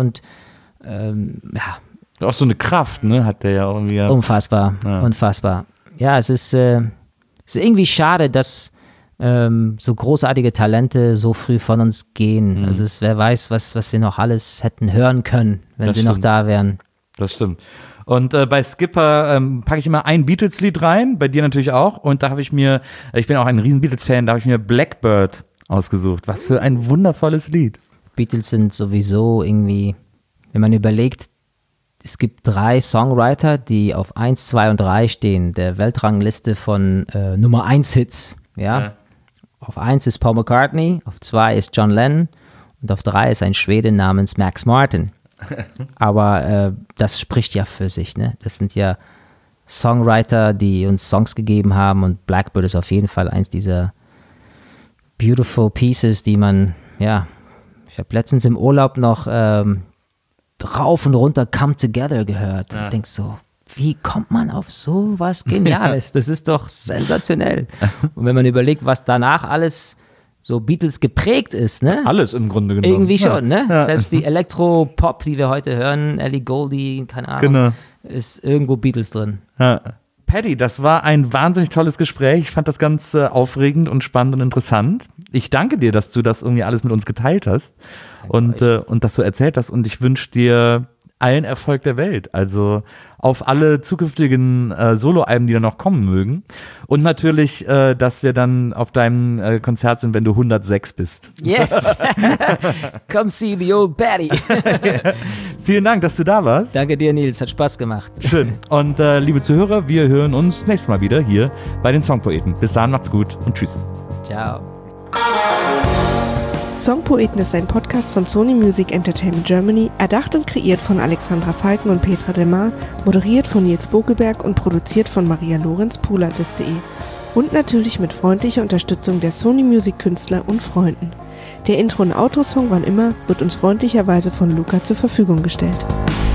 Auch so eine Kraft, ne, hat der ja auch irgendwie. Unfassbar. Ja, es ist irgendwie schade, dass so großartige Talente so früh von uns gehen. Also wer weiß, was wir noch alles hätten hören können, wenn sie noch da wären. Das stimmt. Und bei Skipper packe ich immer ein Beatles-Lied rein, bei dir natürlich auch. Und da habe ich bin auch ein riesen Beatles-Fan, da habe ich mir Blackbird ausgesucht. Was für ein wundervolles Lied. Beatles sind sowieso irgendwie, wenn man überlegt, es gibt 3 Songwriter, die auf 1, 2 und 3 stehen, der Weltrangliste von Nummer 1 Hits. Ja? Auf 1 ist Paul McCartney, auf 2 ist John Lennon und auf 3 ist ein Schwede namens Max Martin. Aber das spricht ja für sich, ne? Das sind ja Songwriter, die uns Songs gegeben haben und Blackbird ist auf jeden Fall eins dieser beautiful pieces, die man, ich habe letztens im Urlaub noch rauf und runter Come Together gehört und denkst so, wie kommt man auf so was Geniales? Das ist doch sensationell. Und wenn man überlegt, was danach alles so Beatles geprägt ist, ne? Alles im Grunde genommen. Irgendwie schon, ne? Ja. Selbst die Elektro-Pop, die wir heute hören, Ellie Goulding, keine Ahnung, ist irgendwo Beatles drin. Ja. Paddy, das war ein wahnsinnig tolles Gespräch. Ich fand das ganz aufregend und spannend und interessant. Ich danke dir, dass du das irgendwie alles mit uns geteilt hast und das so erzählt hast. Und ich wünsche dir allen Erfolg der Welt. Also auf alle zukünftigen Soloalben, die dann noch kommen mögen. Und natürlich, dass wir dann auf deinem Konzert sind, wenn du 106 bist. Yes! Come see the old Paddy. Vielen Dank, dass du da warst. Danke dir, Nils. Hat Spaß gemacht. Schön. Und liebe Zuhörer, wir hören uns nächstes Mal wieder hier bei den Songpoeten. Bis dahin, macht's gut und tschüss. Ciao. Songpoeten ist ein Podcast von Sony Music Entertainment Germany, erdacht und kreiert von Alexandra Falken und Petra Delmar, moderiert von Nils Bogelberg und produziert von Maria Lorenz, Poolartist.de. Und natürlich mit freundlicher Unterstützung der Sony Music Künstler und Freunden. Der Intro- und Outro-Song Wann immer wird uns freundlicherweise von Luca zur Verfügung gestellt.